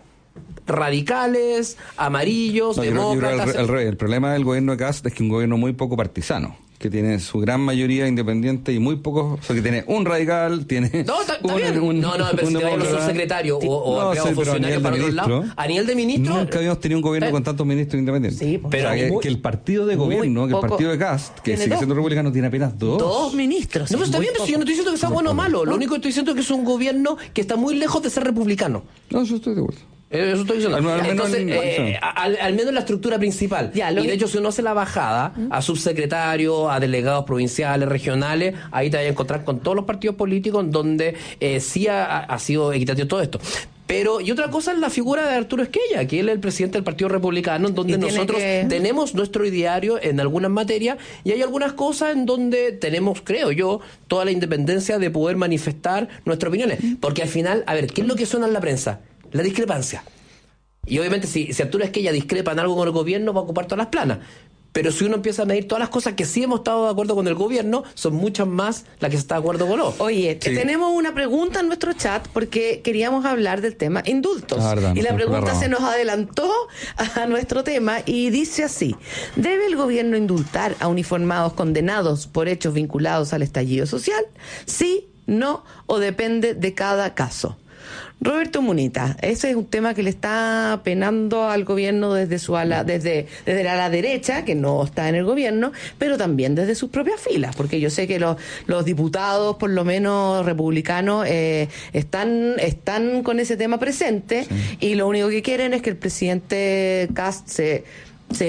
radicales, amarillos, No, yo creo- yo creo demócratas... al, al revés. El problema del gobierno de Kast es que es un gobierno muy poco partisano, que tiene su gran mayoría independiente y muy pocos, o sea, que tiene un radical, tiene No, está, está un, bien. un- no, no, pero un si te vayas a los demócrata. subsecretarios o, o No, empleados sí, pero a funcionarios nivel para de otros lados, ministro, a nivel de ministro... Nunca habíamos tenido un gobierno Eh, con tantos ministros independientes. Sí, pues. Pero O sea, que, muy- que el partido de muy gobierno, que el poco- partido de Kast, que tiene sigue dos. siendo republicano, tiene apenas dos. Dos ministros. No, pero es está muy bien, pero si yo poco. no estoy diciendo que sea bueno o malo. Lo único que estoy diciendo es que es un gobierno que está muy lejos de ser republicano. No, yo estoy de acuerdo. Eh, Eso estoy diciendo. Al- al menos Entonces, en- eh, sí. al, al menos en la estructura principal. Ya, lo y de que- hecho, si uno hace la bajada a subsecretarios, a delegados provinciales, regionales, ahí te vas a encontrar con todos los partidos políticos en donde eh, sí ha, ha sido equitativo todo esto. Pero, y otra cosa es la figura de Arturo Esquella, que él es el presidente del Partido Republicano, en donde Y tiene nosotros que- tenemos nuestro ideario en algunas materias y hay algunas cosas en donde tenemos, creo yo, toda la independencia de poder manifestar nuestras opiniones. Porque al final, a ver, ¿qué es lo que suena en la prensa? La discrepancia. Y obviamente si, si Arturo Esquella discrepa en algo con el gobierno, va a ocupar todas las planas. Pero si uno empieza a medir todas las cosas que sí hemos estado de acuerdo con el gobierno, son muchas más las que se está de acuerdo con los. Oye, Sí. tenemos una pregunta en nuestro chat porque queríamos hablar del tema indultos. Ah, verdad, y nos la fuimos por la pregunta rama. se nos adelantó a nuestro tema y dice así: ¿debe el gobierno indultar a uniformados condenados por hechos vinculados al estallido social? ¿Sí, no o depende de cada caso? Roberto Munita, ese es un tema que le está penando al gobierno desde su ala, desde, desde la ala derecha, que no está en el gobierno, pero también desde sus propias filas, porque yo sé que los, los diputados, por lo menos republicanos, eh, están, están con ese tema presente, y lo único que quieren es que el presidente Kast se se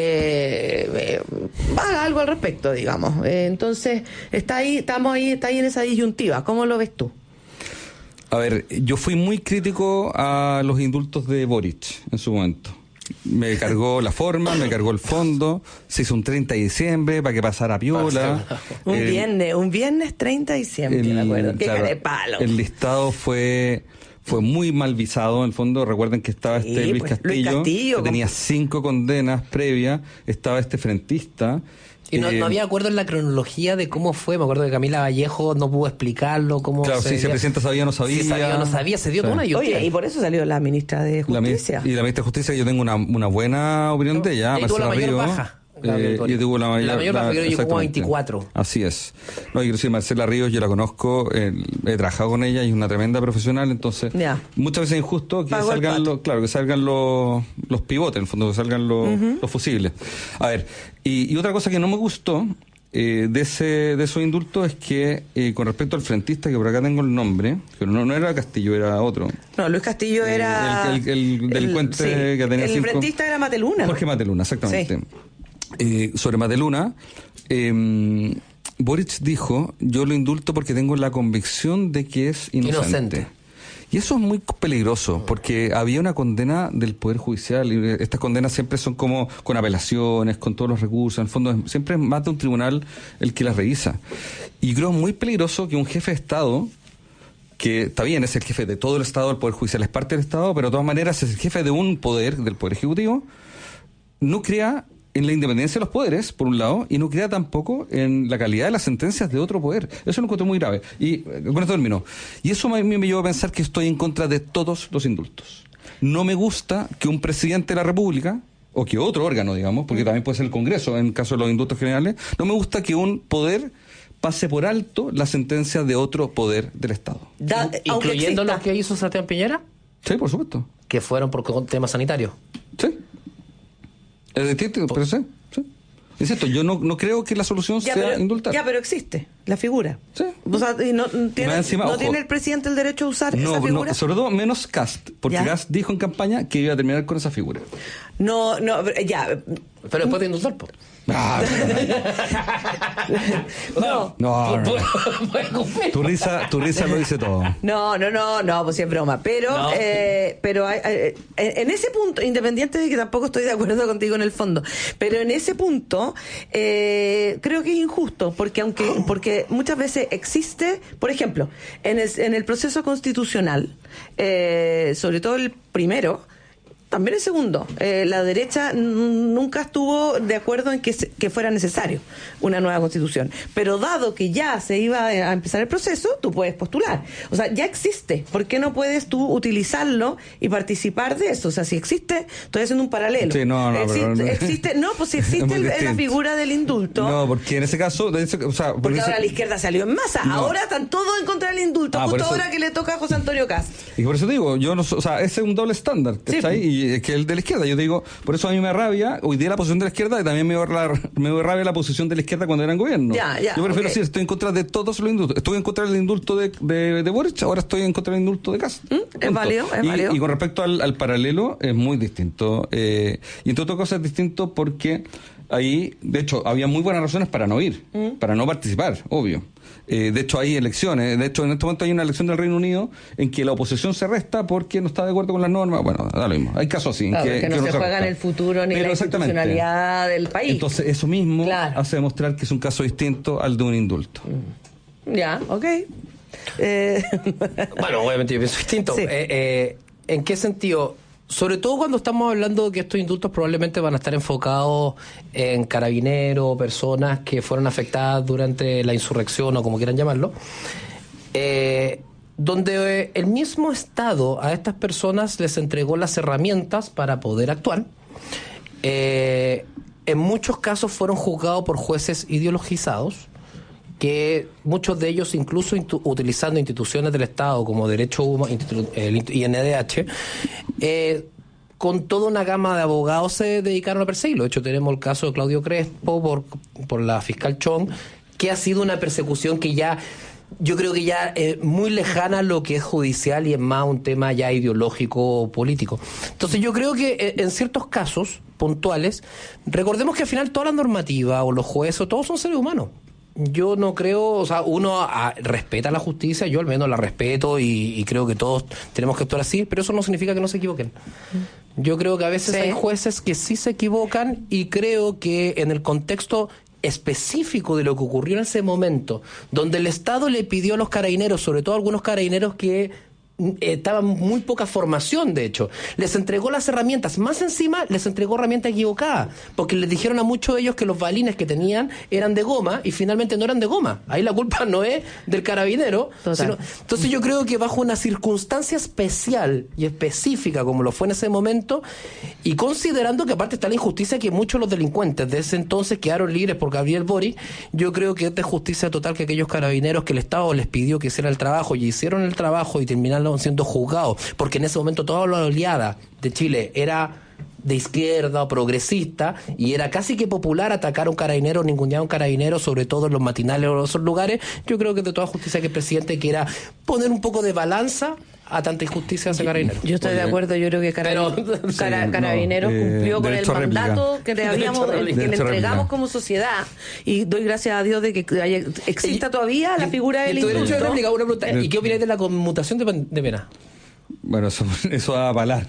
eh, haga algo al respecto, digamos. Eh, entonces, está ahí, estamos ahí, está ahí en esa disyuntiva. ¿Cómo lo ves tú? A ver, yo fui muy crítico a los indultos de Boric en su momento. me cargó la forma, me cargó el fondo, se hizo un treinta de diciembre para que pasara piola. Un el, viernes, un viernes treinta de diciembre, el, me acuerdo. Qué claro, cara de palo. El listado fue... Fue muy mal visado, en el fondo. Recuerden que estaba Sí, este Luis, pues, Castillo, Luis Castillo, que con- tenía cinco condenas previas. Estaba este frentista. Y no, eh, no había acuerdo en la cronología de cómo fue. Me acuerdo que Camila Vallejo no pudo explicarlo. Cómo Claro, se sí, si el veía. presidente sabía o no sabía. Si sabía o no sabía, se dio Sí. toda una yutea. Oye, y por eso salió la ministra de La mi- Justicia. y la ministra de Justicia, yo tengo una, una buena opinión de ella, Y tuvo la Marcela mayor Ríos. baja. La Eh, victoria. yo tuve la mayor, La mayor baja, creo que llegó como a exactamente. veinticuatro. Así es. No, y quiero decir, Marcela Ríos, yo la conozco, eh, he trabajado con ella y es una tremenda profesional, entonces Ya. muchas veces es injusto que Pagó el salgan pato. los, claro, que salgan los, los pivotes, en el fondo, que salgan los, los fusibles. A ver, y, y otra cosa que no me gustó eh, de ese de esos indultos es que eh, con respecto al frentista, que por acá tengo el nombre, pero no, no era Castillo, era otro. No, Luis Castillo Eh, era... el- el- el delincuente sí, que tenía El cinco- frentista era Mateluna. Jorge Mateluna, exactamente. Eh, sobre Mateluna, eh, Boric dijo, yo lo indulto porque tengo la convicción de que es inocente. Inocente. Y eso es muy peligroso, porque había una condena del Poder Judicial, y estas condenas siempre son como con apelaciones, con todos los recursos, en el fondo es- siempre es más de un tribunal el que las revisa. Y creo muy peligroso que un jefe de Estado, que está bien, es el jefe de todo el Estado, el Poder Judicial es parte del Estado, pero de todas maneras es el jefe de un poder, del Poder Ejecutivo, no crea en la independencia de los poderes, por un lado, y no crea tampoco en la calidad de las sentencias de otro poder. Eso lo encuentro muy grave. Y eh, con esto termino. Y eso me, me llevó a pensar que estoy en contra de todos los indultos. No me gusta que un presidente de la República, o que otro órgano, digamos, porque también puede ser el Congreso en caso de los indultos generales, no me gusta que un poder pase por alto la sentencia de otro poder del Estado. Da- aunque Incluyendo exista. los que hizo Sebastián Piñera, Sí, por supuesto. que fueron por temas sanitarios. Sí. Es distinto, pero sí, sí. Insisto, yo no, no creo que la solución Ya, sea pero, indultar. ya, pero existe la figura. Sí. O sea, y no, tiene, Más encima, ¿no ojo. tiene el presidente el derecho a usar No, esa no, figura? sobre todo menos Cast, porque Ya. Cast dijo en campaña que iba a terminar con esa figura. No, no, ya. Pero después de indultar, po. Ah, No. no, no. Puede cumplir. Tu risa, tu risa lo dice todo. No, no, no, no, pues sí es broma. Pero, No. eh, pero hay- hay- en ese punto, independiente de que tampoco estoy de acuerdo contigo en el fondo, pero en ese punto eh, creo que es injusto, porque aunque, porque muchas veces existe, por ejemplo, en el, en el proceso constitucional, eh, sobre todo el primero. También el segundo, eh, la derecha n- nunca estuvo de acuerdo en que, se- que fuera necesario una nueva constitución. Pero dado que ya se iba a empezar el proceso, tú puedes postular. O sea, ya existe. ¿Por qué no puedes tú utilizarlo y participar de eso? O sea, si existe, estoy haciendo un paralelo. Sí, no, no, existe, pero no- existe- no, pues si Es existe muy el- la distinto. figura del indulto. No, porque en ese caso, de ese- o sea, Porque ese- ahora la izquierda salió en masa. No. Ahora están todos en contra del indulto. Ah, por justo eso- ahora que le toca a José Antonio Cast. Y por eso te digo, yo no, so- o sea, ese es un doble estándar, ¿cachai? Sí. Y es que el de la izquierda, yo te digo, por eso a mí me rabia hoy día la posición de la izquierda y también me dio ra- me dio rabia la posición de la izquierda cuando era en gobierno. Ya, ya, yo prefiero ok. decir, estoy en contra de todos los indultos. Estuve en contra del indulto de, de, de Boric, ahora estoy en contra del indulto de Cast. ¿Mm? Es Punto. válido, es y, válido. y con respecto al, al paralelo, es muy distinto. Eh, y entre otras cosas es distinto porque ahí, de hecho, había muy buenas razones para no ir, ¿Mm? para no participar, obvio. Eh, de hecho, hay elecciones. De hecho, en este momento hay una elección del Reino Unido en que la oposición se resta porque no está de acuerdo con las normas. Bueno, da lo mismo. Hay casos así. en Claro, que, que no que se juega resta. en el futuro ni Pero la exactamente. institucionalidad del país. Entonces, eso mismo Claro. hace demostrar que es un caso distinto al de un indulto. Ya, ok. Eh, Bueno, obviamente yo pienso distinto. Sí. Eh, eh, ¿En qué sentido? Sobre todo cuando estamos hablando de que estos indultos probablemente van a estar enfocados en carabineros, personas que fueron afectadas durante la insurrección o como quieran llamarlo, eh, donde eh, el mismo Estado a estas personas les entregó las herramientas para poder actuar. Eh, en muchos casos fueron juzgados por jueces ideologizados, que muchos de ellos incluso intu- utilizando instituciones del Estado como Derecho Humano, institu- el I N D H, eh, con toda una gama de abogados se dedicaron a perseguirlo. De hecho, tenemos el caso de Claudio Crespo por, por la fiscal Chong, que ha sido una persecución que ya, yo creo que ya es muy lejana a lo que es judicial y es más un tema ya ideológico o político. Entonces yo creo que eh, en ciertos casos puntuales, recordemos que al final toda la normativa o los jueces, todos son seres humanos. Yo no creo, o sea, uno a, respeta la justicia, yo al menos la respeto y, y creo que todos tenemos que actuar así, pero eso no significa que no se equivoquen. Yo creo que a veces sí. hay jueces que sí se equivocan y creo que en el contexto específico de lo que ocurrió en ese momento, donde el Estado le pidió a los carabineros, sobre todo a algunos carabineros que estaban muy poca formación, de hecho, les entregó las herramientas, más encima les entregó herramientas equivocadas, porque les dijeron a muchos de ellos que los balines que tenían eran de goma y finalmente no eran de goma. Ahí la culpa no es del carabinero, sino, entonces yo creo que bajo una circunstancia especial y específica como lo fue en ese momento, y considerando que aparte está la injusticia que muchos de los delincuentes de ese entonces quedaron libres por Gabriel Boric, yo creo que es de justicia total que aquellos carabineros que el Estado les pidió que hicieran el trabajo y hicieron el trabajo y terminaron siendo juzgados, porque en ese momento toda la oleada de Chile era de izquierda o progresista y era casi que popular atacar a un carabinero, ningunear a un carabinero, sobre todo en los matinales o en esos lugares. Yo creo que es de toda justicia que el presidente quiera poner un poco de balanza a tanta injusticia hacia carabineros. Yo estoy de acuerdo, yo creo que Carabin... Pero, sí, cara, Carabineros no, cumplió eh, con el mandato réplica. que le, habíamos, que le entregamos réplica. como sociedad, y doy gracias a Dios de que haya, exista todavía la figura del indulto. Derecho de réplica, una pregunta. ¿Y qué opináis de la conmutación de, de pena? Bueno, eso, eso va a avalar.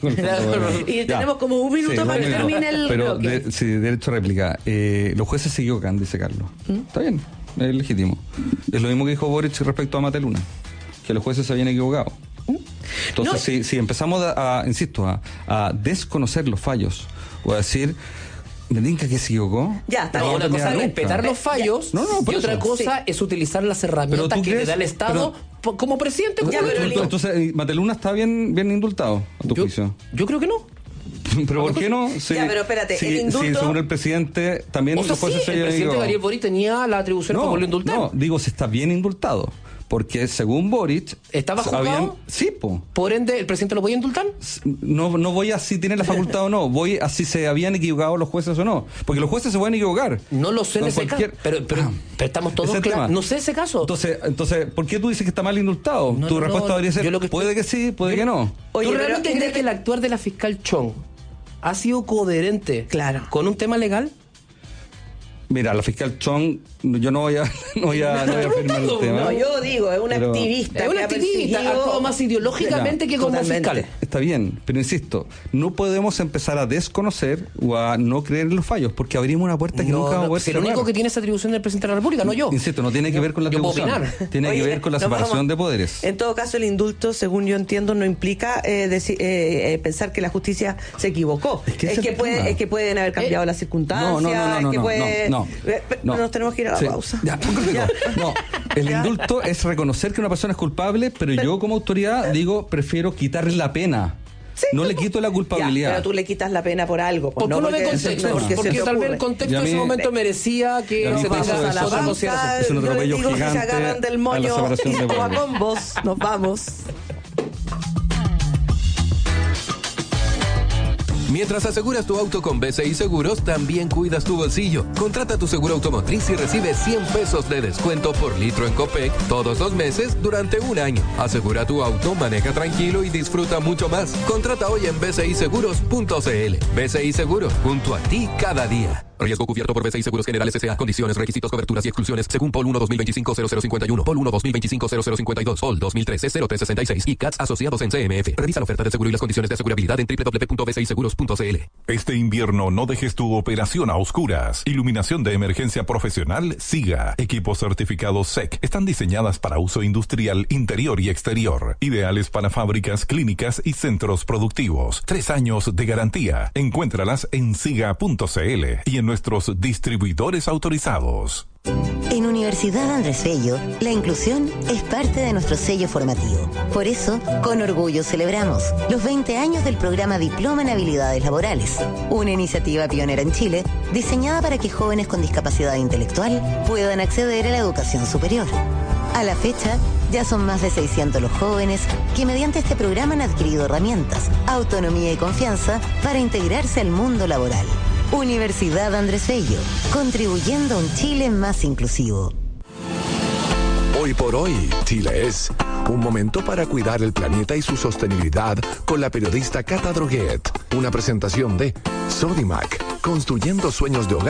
Y ya. tenemos como un minuto sí, para que termine el... Pero, de, sí, derecho a réplica. Eh, los jueces se equivocan, dice Carlos. ¿Mm? Está bien, es legítimo. Es lo mismo que dijo Boric respecto a Mateluna, que los jueces se habían equivocado. Entonces, no. si, si empezamos a, a insisto, a, a desconocer los fallos o a decir, me tinca que se equivocó. Ya, está bien. Una cosa es respetar los fallos, no, no, y otra eso. cosa sí. es utilizar las herramientas que le da el Estado pero, como presidente. Como ya, pero entonces, entonces, Mateluna está bien, bien indultado, a tu yo, juicio. Yo creo que no. ¿Pero por qué no? Sí, ya, pero espérate, sí, el indulto... sí, según el presidente, también o sea, los jueces sí, se el presidente Gabriel Boric tenía la atribución no, para volver a indultar. No, digo, se está bien indultado. Porque según Boric... ¿Estaba juzgado? Habían, sí, po. Por ende, ¿el presidente lo podía indultar? No, no voy a si tiene la facultad o no. Voy a si se habían equivocado los jueces o no. Porque los jueces se pueden equivocar. No lo sé en ese cualquier... caso. Pero, pero, ah, pero estamos todos claros. No sé ese caso. Entonces, entonces, ¿por qué tú dices que está mal indultado? No, tu no, respuesta no, debería ser, lo que puede estoy... que sí, puede yo... que no. Oye, ¿tú realmente crees que el actuar de la fiscal Chong ha sido coherente claro. con un tema legal? Mira, la fiscal Chong, yo no voy a, no voy a, no voy a afirmar el tema. No, yo digo, es una pero, activista. Es una activista, ha actuado más ideológicamente que como fiscal. Está bien, pero insisto, no podemos empezar a desconocer o a no creer en los fallos, porque abrimos una puerta que no, nunca vamos a poder cerrar. El único que tiene esa atribución del presidente de la República, no yo. Insisto, no tiene que ver con la atribución. Tiene Oye, que ver con la separación vamos, de poderes. En todo caso, el indulto, según yo entiendo, no implica eh, deci- eh, eh, pensar que la justicia se equivocó. Es que, es que, puede, es que pueden haber cambiado eh, las circunstancias. No, no, no, no, es que no, puede, no, no, no. Nos tenemos que ir a la sí. pausa. Ya, ya. No, el ya. indulto es reconocer que una persona es culpable, pero, pero yo como autoridad digo, prefiero quitarle la pena. Sí, no, no le quito la culpabilidad. Ya, pero tú le quitas la pena por algo. Pues no, no porque, contexto, no, porque, porque tal vez el contexto de ese momento me, merecía que se tenga a la otra consideración. Es un atropello gigante. Que se agarran del moño y a combos. Nos vamos. Mientras aseguras tu auto con B C I Seguros, también cuidas tu bolsillo. Contrata tu seguro automotriz y recibe cien pesos de descuento por litro en Copec todos los meses durante un año. Asegura tu auto, maneja tranquilo y disfruta mucho más. Contrata hoy en b c i seguros punto c l. B C I Seguros, junto a ti cada día. Riesgo cubierto por B C I Seguros Generales S A. Condiciones, requisitos, coberturas y exclusiones según P O L uno dos mil veinticinco cero cero cincuenta y uno, P O L uno dos mil veinticinco cero cero cincuenta y dos, P O L dos mil trece cero tres sesenta y seis y C A T S asociados en C M F. Revisa la oferta de seguro y las condiciones de asegurabilidad en doble u doble u doble u punto b c i seguros punto c l. Este invierno no dejes tu operación a oscuras. Iluminación de emergencia profesional SIGA. Equipos certificados S E C. Están diseñadas para uso industrial interior y exterior. Ideales para fábricas, clínicas y centros productivos. Tres años de garantía. Encuéntralas en siga punto c l y en nuestros distribuidores autorizados. En Universidad Andrés Bello, la inclusión es parte de nuestro sello formativo. Por eso, con orgullo celebramos los veinte años del programa Diploma en Habilidades Laborales, una iniciativa pionera en Chile diseñada para que jóvenes con discapacidad intelectual puedan acceder a la educación superior. A la fecha, ya son más de seiscientos los jóvenes que mediante este programa han adquirido herramientas, autonomía y confianza para integrarse al mundo laboral. Universidad Andrés Bello, contribuyendo a un Chile más inclusivo. Hoy por hoy, Chile es un momento para cuidar el planeta y su sostenibilidad con la periodista Cata Droguet. Una presentación de Sodimac, construyendo sueños de hogar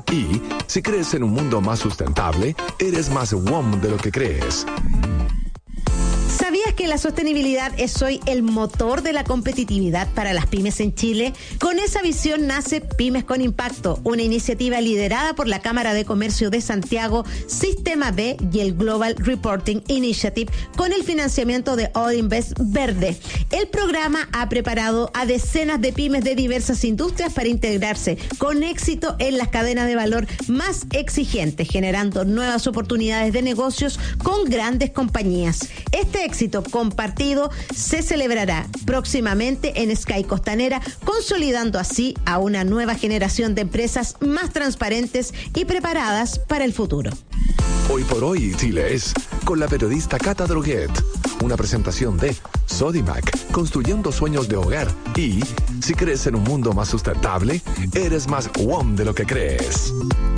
Y si crees en un mundo más sustentable, eres más W O M de lo que crees. ¿Sabías que la sostenibilidad es hoy el motor de la competitividad para las pymes en Chile? Con esa visión nace Pymes con Impacto, una iniciativa liderada por la Cámara de Comercio de Santiago, Sistema B y el Global Reporting Initiative, con el financiamiento de All Invest Verde. El programa ha preparado a decenas de pymes de diversas industrias para integrarse con éxito en las cadenas de valor más exigentes, generando nuevas oportunidades de negocios con grandes compañías. Este éxito compartido se celebrará próximamente en Sky Costanera, consolidando así a una nueva generación de empresas más transparentes y preparadas para el futuro. Hoy por hoy, Chile es con la periodista Cata Droguet. Una presentación de Sodimac, construyendo sueños de hogar. Y si crees en un mundo más sustentable, eres más W O M de lo que crees.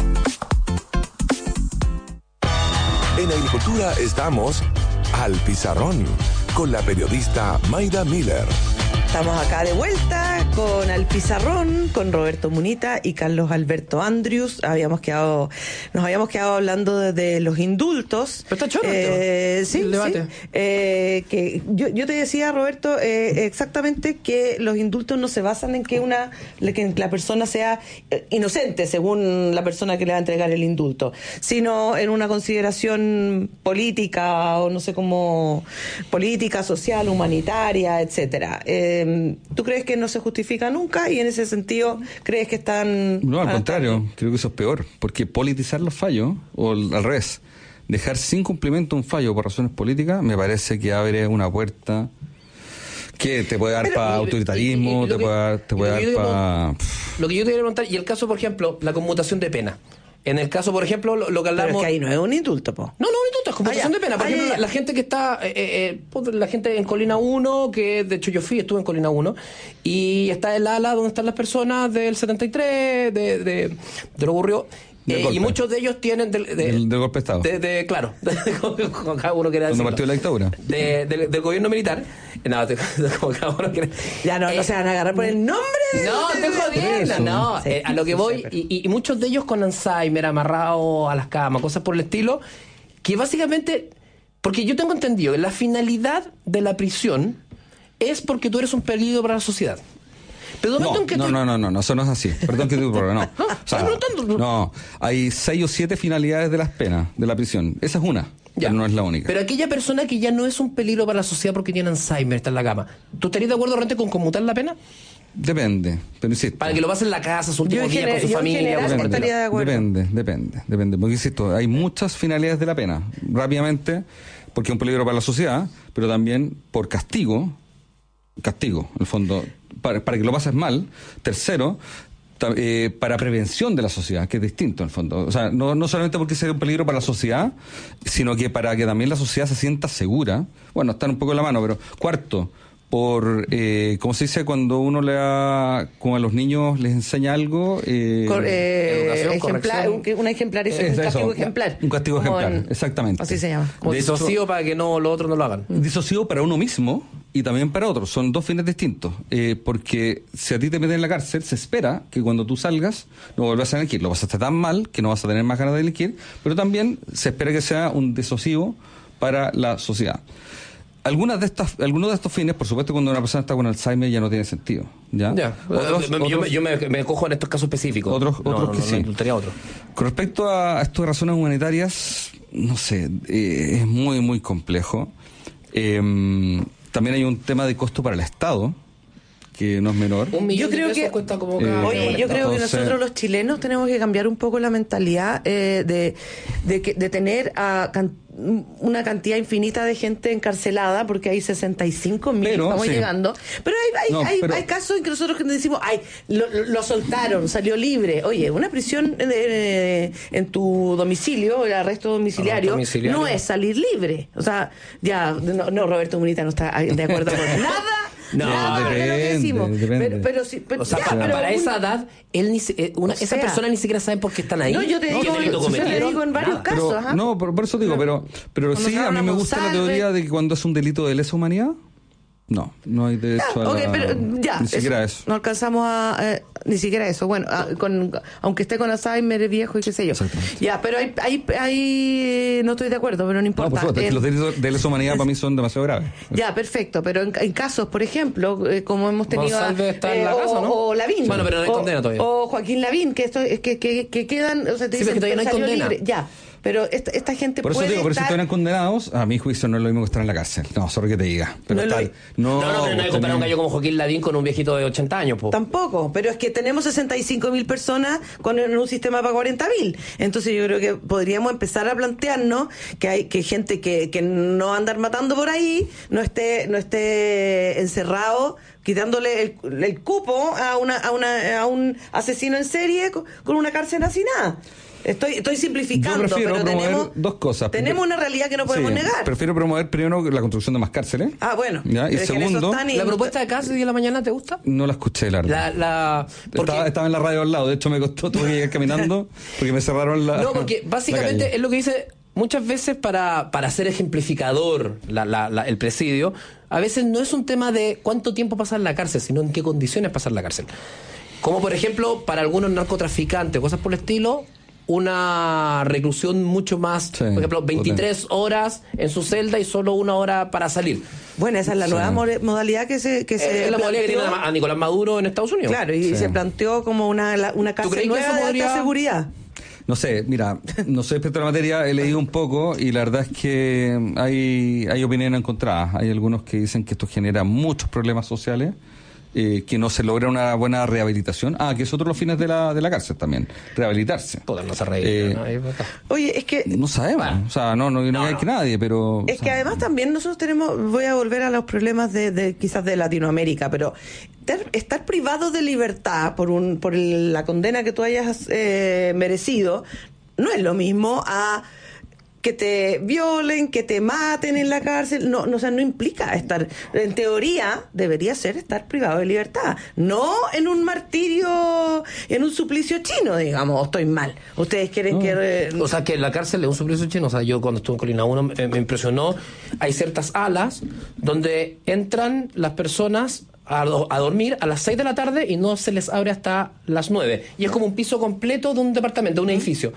En Agricultura estamos al Pizarrón con la periodista Mayda Miller. Estamos acá de vuelta con Al Pizarrón, con Roberto Munita y Carlos Alberto Andrius. Habíamos quedado, nos habíamos quedado hablando de, de los indultos. Pero está chorro, eh, sí, el debate. Sí. Eh, que yo, yo te decía, Roberto, eh, exactamente que los indultos no se basan en que una, que la persona sea inocente, según la persona que le va a entregar el indulto, sino en una consideración política o no sé cómo, política, social, humanitaria, etcétera. Eh, ¿Tú crees que no se justifica nunca y en ese sentido crees que están...? No, al contrario, creo que eso es peor, porque politizar los fallos, o al revés, dejar sin cumplimiento un fallo por razones políticas, me parece que abre una puerta que te puede dar para autoritarismo, te puede dar, te puede dar para... Lo que yo te quería preguntar, y el caso, por ejemplo, la conmutación de pena. En el caso, por ejemplo, lo, lo que hablamos... Pero es que ahí no es un indulto, po. No, no, un indulto, es conmutación ah, de pena. Por ah, ejemplo, ya, ya. La, la gente que está... Eh, eh, la gente en Colina uno, que de hecho yo fui, estuve en Colina uno, y está el ala donde están las personas del setenta y tres, de, de, de lo que ocurrió... Eh, y muchos de ellos tienen del, de, del, del golpe de Estado. De, de, claro, como cada uno quiera decirlo. Cuando partió la dictadura. De, de, del gobierno militar. No, de, de, como cada uno quiera. Ya no, eh, no se van a agarrar por el nombre. De, no, de, estoy jodiendo. No, sí, eh, a lo que voy. Y, y muchos de ellos con Alzheimer, amarrados a las camas, cosas por el estilo. Que básicamente. Porque yo tengo entendido que la finalidad de la prisión es porque tú eres un peligro para la sociedad. Pero no, que no, te... no, no, no, no, eso no es así. Perdón que te no. no, o sea, no, hay seis o siete finalidades de las penas, de la prisión. Esa es una, ya. Pero no es la única. Pero aquella persona que ya no es un peligro para la sociedad porque tiene Alzheimer, está en la cama, ¿tú estarías de acuerdo realmente con conmutar la pena? Depende, pero insisto. Para que lo pase en la casa, su último día con su familia. Depende, estaría de acuerdo. Depende, depende, depende. Porque insisto, hay muchas finalidades de la pena. Rápidamente, porque es un peligro para la sociedad, pero también por castigo, castigo, en el fondo, para, para que lo pases mal. Tercero, ta, eh, para prevención de la sociedad, que es distinto en el fondo. O sea, no, no solamente porque sea un peligro para la sociedad, sino que para que también la sociedad se sienta segura. Bueno, están un poco en la mano, pero cuarto, por, eh, ¿cómo se dice? Cuando uno le da, como a los niños les enseña algo... Eh, Cor, eh, ejemplar, un, un ejemplar, es, es un castigo eso, ejemplar. Un castigo ejemplar, en, exactamente. Así se llama. Como disocio para que no los otros no lo hagan. Disocio para uno mismo y también para otros. Son dos fines distintos. Eh, porque si a ti te meten en la cárcel, se espera que cuando tú salgas no vuelvas a delinquir. Lo pasaste tan mal que no vas a tener más ganas de delinquir, pero también se espera que sea un disocivo para la sociedad. Algunas de estas, algunos de estos fines, por supuesto, cuando una persona está con Alzheimer ya no tiene sentido. Ya. ya. Otros, yo, otros, me, yo me, me cojo en estos casos específicos. Otros, no, otros no, que no, sí. No, otro. Con respecto a estas razones humanitarias, no sé, eh, es muy, muy complejo. Eh, también hay un tema de costo para el Estado, que no es menor. Un millón yo creo de pesos que cuesta como eh, oye, yo creo entonces, que nosotros los chilenos tenemos que cambiar un poco la mentalidad eh, de, de, que, de tener a can, una cantidad infinita de gente encarcelada, porque hay sesenta y cinco mil, estamos sí. llegando. Pero hay, hay, no, hay, pero... hay casos en que nosotros decimos, ay, lo, lo soltaron, salió libre. Oye, una prisión en, en, en tu domicilio, el arresto domiciliario, domiciliario, no es salir libre. O sea, ya, no, no Roberto Munita no está de acuerdo con nada. No, no depende, lo que decimos. Depende. Pero, pero, sí, pero, o sea, ya, para, pero para un... esa edad, él ni, eh, una, o sea, esas personas ni siquiera saben por qué están ahí. No, yo te no, digo, yo te digo en varios nada. casos. Pero, ajá. no, por, por eso digo, pero, pero sí, a mí me gusta la teoría de que cuando es un delito de lesa humanidad, No, no hay derecho ya, a la, okay, pero ya, ni siquiera eso, eso. No alcanzamos a... Eh, ni siquiera eso. Bueno, a, con, aunque esté con Alzheimer, es viejo y qué sé yo. Ya, pero hay, hay, hay... No estoy de acuerdo, pero no importa. No, por supuesto, eh, es que los delitos de lesa humanidad para mí son demasiado graves. Ya, perfecto, pero en, en casos, por ejemplo, eh, como hemos tenido... González está en la o, casa, ¿no? O Lavín. Bueno, pero no hay o, condena todavía. O Joaquín Lavín, que, esto, que, que, que quedan... O sea, te Sí, dicen, pero que todavía no hay salió condena. libre. Ya. Pero esta, esta gente por eso puede digo, por eso estar... estuvieran condenados, a mi juicio no es lo mismo que estar en la cárcel. No, sorry que te diga. Pero No es estar, lo- no, No, no, pero no hay que comparar un gallo como Joaquín Lavín con un viejito de ochenta años, po. Tampoco, pero es que tenemos sesenta y cinco mil personas con en un sistema para cuarenta mil. Entonces yo creo que podríamos empezar a plantearnos que hay que gente que, que no andar matando por ahí, no esté no esté encerrado, quitándole el, el cupo a una a una a un asesino en serie con, con una cárcel asignada. Estoy estoy simplificando, Yo prefiero pero promover tenemos dos cosas. tenemos una realidad que no podemos Sí, negar. Prefiero promover primero la construcción de más cárceles. Ah, bueno. ¿Ya? Y pero es que en eso segundo, están y- ¿La propuesta de Casi de la mañana te gusta? no la escuché, la verdad. La, la, porque, Estaba, estaba en la radio al lado, de hecho me costó, tuve que llegar caminando porque me cerraron la. no, porque la básicamente calle. es lo que dice muchas veces para, para ser ejemplificador la, la, la- el presidio. A veces no es un tema de cuánto tiempo pasar en la cárcel, sino en qué condiciones pasar en la cárcel. Como por ejemplo, para algunos narcotraficantes, cosas por el estilo, una reclusión mucho más, Sí, por ejemplo, veintitrés horas en su celda y solo una hora para salir. Bueno, esa es la Sí. nueva mo- modalidad que se que se Es la modalidad que planteó. tiene a Nicolás Maduro en Estados Unidos. Claro, y Sí. se planteó como una, la- una crees cárcel que nueva eso de podría- alta seguridad. No sé, mira, no sé respecto a la materia, he leído un poco y la verdad es que hay, hay opiniones encontradas. Hay algunos que dicen que esto genera muchos problemas sociales, eh, que no se logra una buena rehabilitación. Ah, que es otro de los fines de la, de la cárcel también, rehabilitarse. Puta, no se reír, Eh, ¿no? Ahí va acá. Oye, es que No sabemos, o sea, no, no, no, No, hay no. que nadie, pero... es o sea, que además también nosotros tenemos, voy a volver a los problemas de, de quizás de Latinoamérica, pero estar, estar privado de libertad por un por el- la condena que tú hayas eh, merecido no es lo mismo a que te violen, que te maten en la cárcel, no, no, o sea, no implica estar, en teoría debería ser estar privado de libertad, no en un martirio, en un suplicio chino, digamos, o estoy mal. Ustedes quieren No. que... eh, O sea, que la cárcel es un suplicio chino. O sea, yo cuando estuve en Colina uno me, me impresionó. Hay ciertas alas donde entran las personas a, do- a dormir a las seis de la tarde y no se les abre hasta las nueve. Y es como un piso completo de un departamento, de un edificio.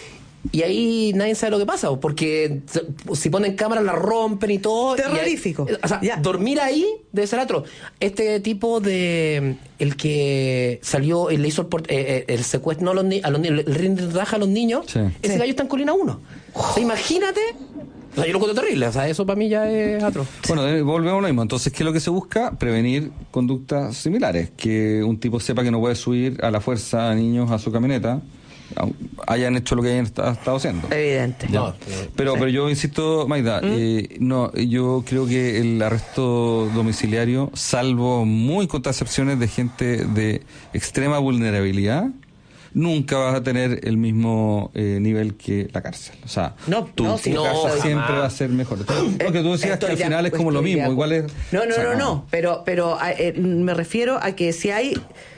Y ahí nadie sabe lo que pasa, porque se- si ponen cámaras la rompen y todo. Terrorífico. Y hay- o sea, Ya. dormir ahí debe ser otro. Este tipo de... El que salió y le hizo el, port- eh, eh, el secuestro no, a los ni- a los niños, el rindaje a los niños, Sí. ese Sí. gallo está en Colina uno. O sea, imagínate... O sea, yo lo encuentro terrible. O sea, eso para mí ya es atroz. Bueno, eh, volvemos a lo mismo. Entonces, ¿qué es lo que se busca? Prevenir conductas similares. Que un tipo sepa que no puede subir a la fuerza a niños a su camioneta, au- hayan hecho lo que hayan esta- estado haciendo. Evidente. No, Pero, Sí. pero yo insisto, Maida, eh, no, yo creo que el arresto domiciliario, salvo muy contracepciones de gente de extrema vulnerabilidad, nunca vas a tener el mismo eh, nivel que la cárcel. O sea, No, tu, no, tu sí, no, casa jamás. siempre va a ser mejor. Porque tú decías que Estoy al de final es acu- como lo estoy de mismo, acu- igual es... No, no, o sea, no, no, pero, pero a- eh, me refiero a que si hay...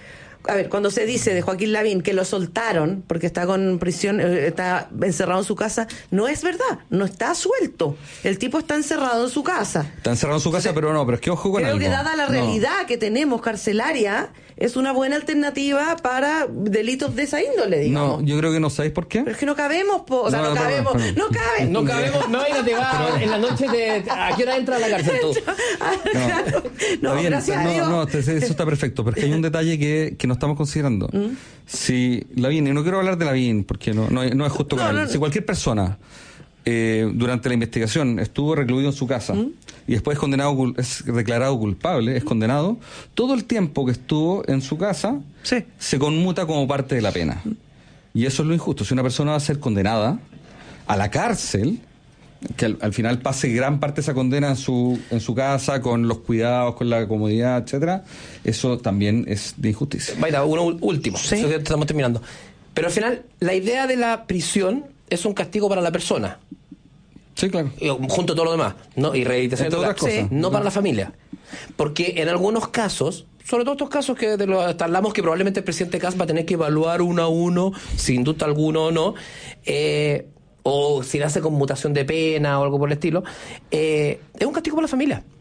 A ver, cuando se dice de Joaquín Lavín que lo soltaron porque está con prisión, eh, está encerrado en su casa, no es verdad, no está suelto. El tipo está encerrado en su casa. Está encerrado en su casa, pero no, pero es que ojo con Creo algo. que dada la No. realidad que tenemos carcelaria, es una buena alternativa para delitos de esa índole, digamos. No, yo creo que no, ¿sabéis por qué? Pero es que no cabemos, po, o sea, No, no, no, perdón, cabemos, perdón. no caben. No cabemos, no, mira, te va en la noche de... ¿A qué hora entras a la cárcel tú? Ah, claro. No, Está bien, gracias a no, Dios. no, te- eso está perfecto, pero es que hay un detalle que, que no estamos considerando. Si Lavín, y no quiero hablar de Lavín, porque no, no, no es justo con No, él, no, no. si cualquier persona eh, durante la investigación estuvo recluido en su casa y después es condenado, cul- es declarado culpable, es condenado, todo el tiempo que estuvo en su casa Sí. se conmuta como parte de la pena. Y eso es lo injusto. Si una persona va a ser condenada a la cárcel, que al, al final pase gran parte de esa condena en su en su casa, con los cuidados, con la comodidad, etcétera, eso también es de injusticia. Vaya, uno ul- último. Sí. Eso ya estamos terminando. Pero al final, la idea de la prisión es un castigo para la persona. Sí, claro. Y, junto a todo lo demás, ¿no? Y rehabilitación, Entre y todo otras lo- cosas. no para la familia. Porque en algunos casos, sobre todo estos casos que de los hablamos que probablemente el presidente Kass va a tener que evaluar uno a uno, sin duda alguno o no, eh, o si le hace conmutación de pena o algo por el estilo, eh, es un castigo para la familia.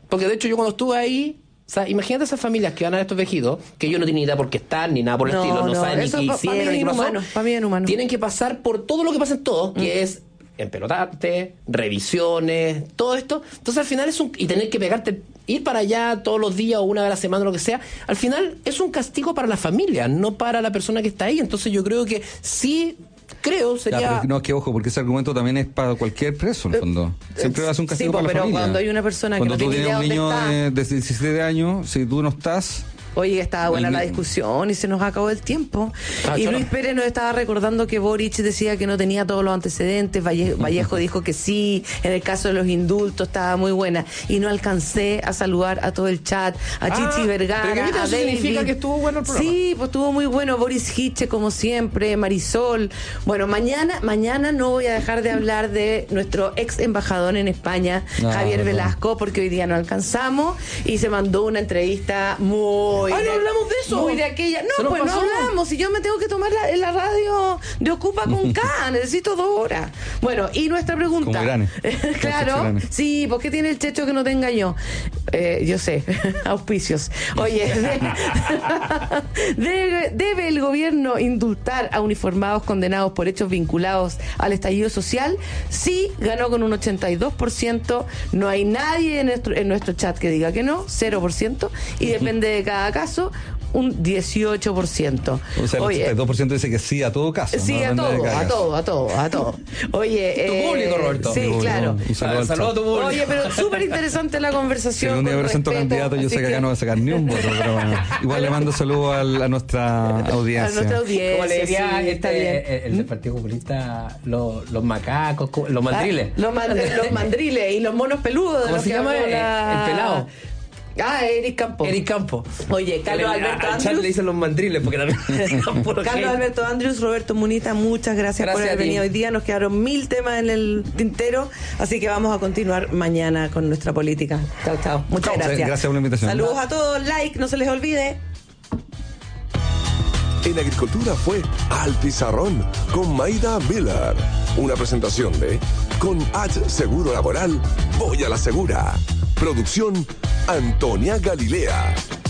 Porque de hecho yo cuando estuve ahí, o sea, imagínate esas familias que van a estos viejitos, que yo no tengo ni idea por qué están, ni nada por el No, estilo, no, no, saben ni eso qué pa- hicieron, pa' mí ni es qué pasó. inhumano, pa' mí es inhumano. Tienen que pasar por todo lo que pasa en todo, que es empelotarte, revisiones, todo esto. Entonces al final es un... Y tener que pegarte, ir para allá todos los días o una vez a la semana o lo que sea, al final es un castigo para la familia, no para la persona que está ahí. Entonces yo creo que sí... Creo, sería... Ya, pero no, es que ojo, porque ese argumento también es para cualquier preso, en el fondo. Siempre va a ser un castigo Sí, para pero la familia. cuando hay una persona Cuando que no tú tiene tienes idea un dónde niño está. de, de diecisiete años, si tú no estás... Oye, estaba buena El- la discusión y se nos acabó el tiempo. Ah, y choro. Luis Pérez nos estaba recordando que Boric decía que no tenía todos los antecedentes. Valle- Vallejo dijo que sí. En el caso de los indultos estaba muy buena. Y no alcancé a saludar a todo el chat, a Ah, Chichi Vergara, pero que a eso David. significa que estuvo bueno el programa. Sí, pues estuvo muy bueno. Boris Hitche, como siempre, Marisol. Bueno, mañana, mañana no voy a dejar de hablar de nuestro ex embajador en España, Ah, Javier verdad. Velasco, porque hoy día no alcanzamos y se mandó una entrevista muy... Ay, no hablamos de eso. Muy de aquella. ¿Se No, nos pues pasó? no hablamos. Y yo me tengo que tomar la, en la radio de Ocupa con K. Necesito dos horas. Bueno, y nuestra pregunta. Como Grane. Claro. Como Grane. Sí, ¿por qué tiene el checho que no tenga yo? Eh, yo sé. Auspicios. Oye, de- debe, debe el gobierno indultar a uniformados condenados por hechos vinculados al estallido social. Sí, ganó con un ochenta y dos por ciento. No hay nadie en nuestro, en nuestro chat que diga que no, cero por ciento. Y depende de cada caso, un dieciocho por ciento. O sea, el Oye, ochenta y dos por ciento dice que sí a todo caso. sí, no a depende de todo, cada a caso. todo, a todo, a todo. Oye, Tu eh, público, Roberto. Sí, Mi claro. público. Un saludo al Saludos a chat. tu público. Oye, pero súper interesante la Si conversación. algún día con presento respeto, candidato, yo así sé que acá no va a sacar ni un voto, pero bueno. Igual le mando saludos al- a nuestra A audiencia. nuestra audiencia. Como le diría sí, este, está bien. el, el del Partido Comunista, los, los macacos, ¿cómo? Los mandriles. Ah, los, mand- los mandriles y los monos peludos. de ¿Cómo los se que llama? habló El- la- el pelado. Ah, Eric Campos. Eric Campo. Oye, Carlos Alberto Al chat le Andrews. dicen los mandriles porque también puro Carlos hate. Alberto Andrews, Roberto Munita, muchas gracias, por Gracias haber a ti. venido hoy día. Nos quedaron mil temas en el tintero, así que vamos a continuar mañana con nuestra política. Chao, chao. Muchas Chao. gracias. Gracias por la invitación. Saludos a todos, like, no se les olvide. En Agricultura fue Al Pizarrón con Maida Miller. Una presentación de Con H Seguro Laboral, voy a la segura. Producción Antonia Galilea.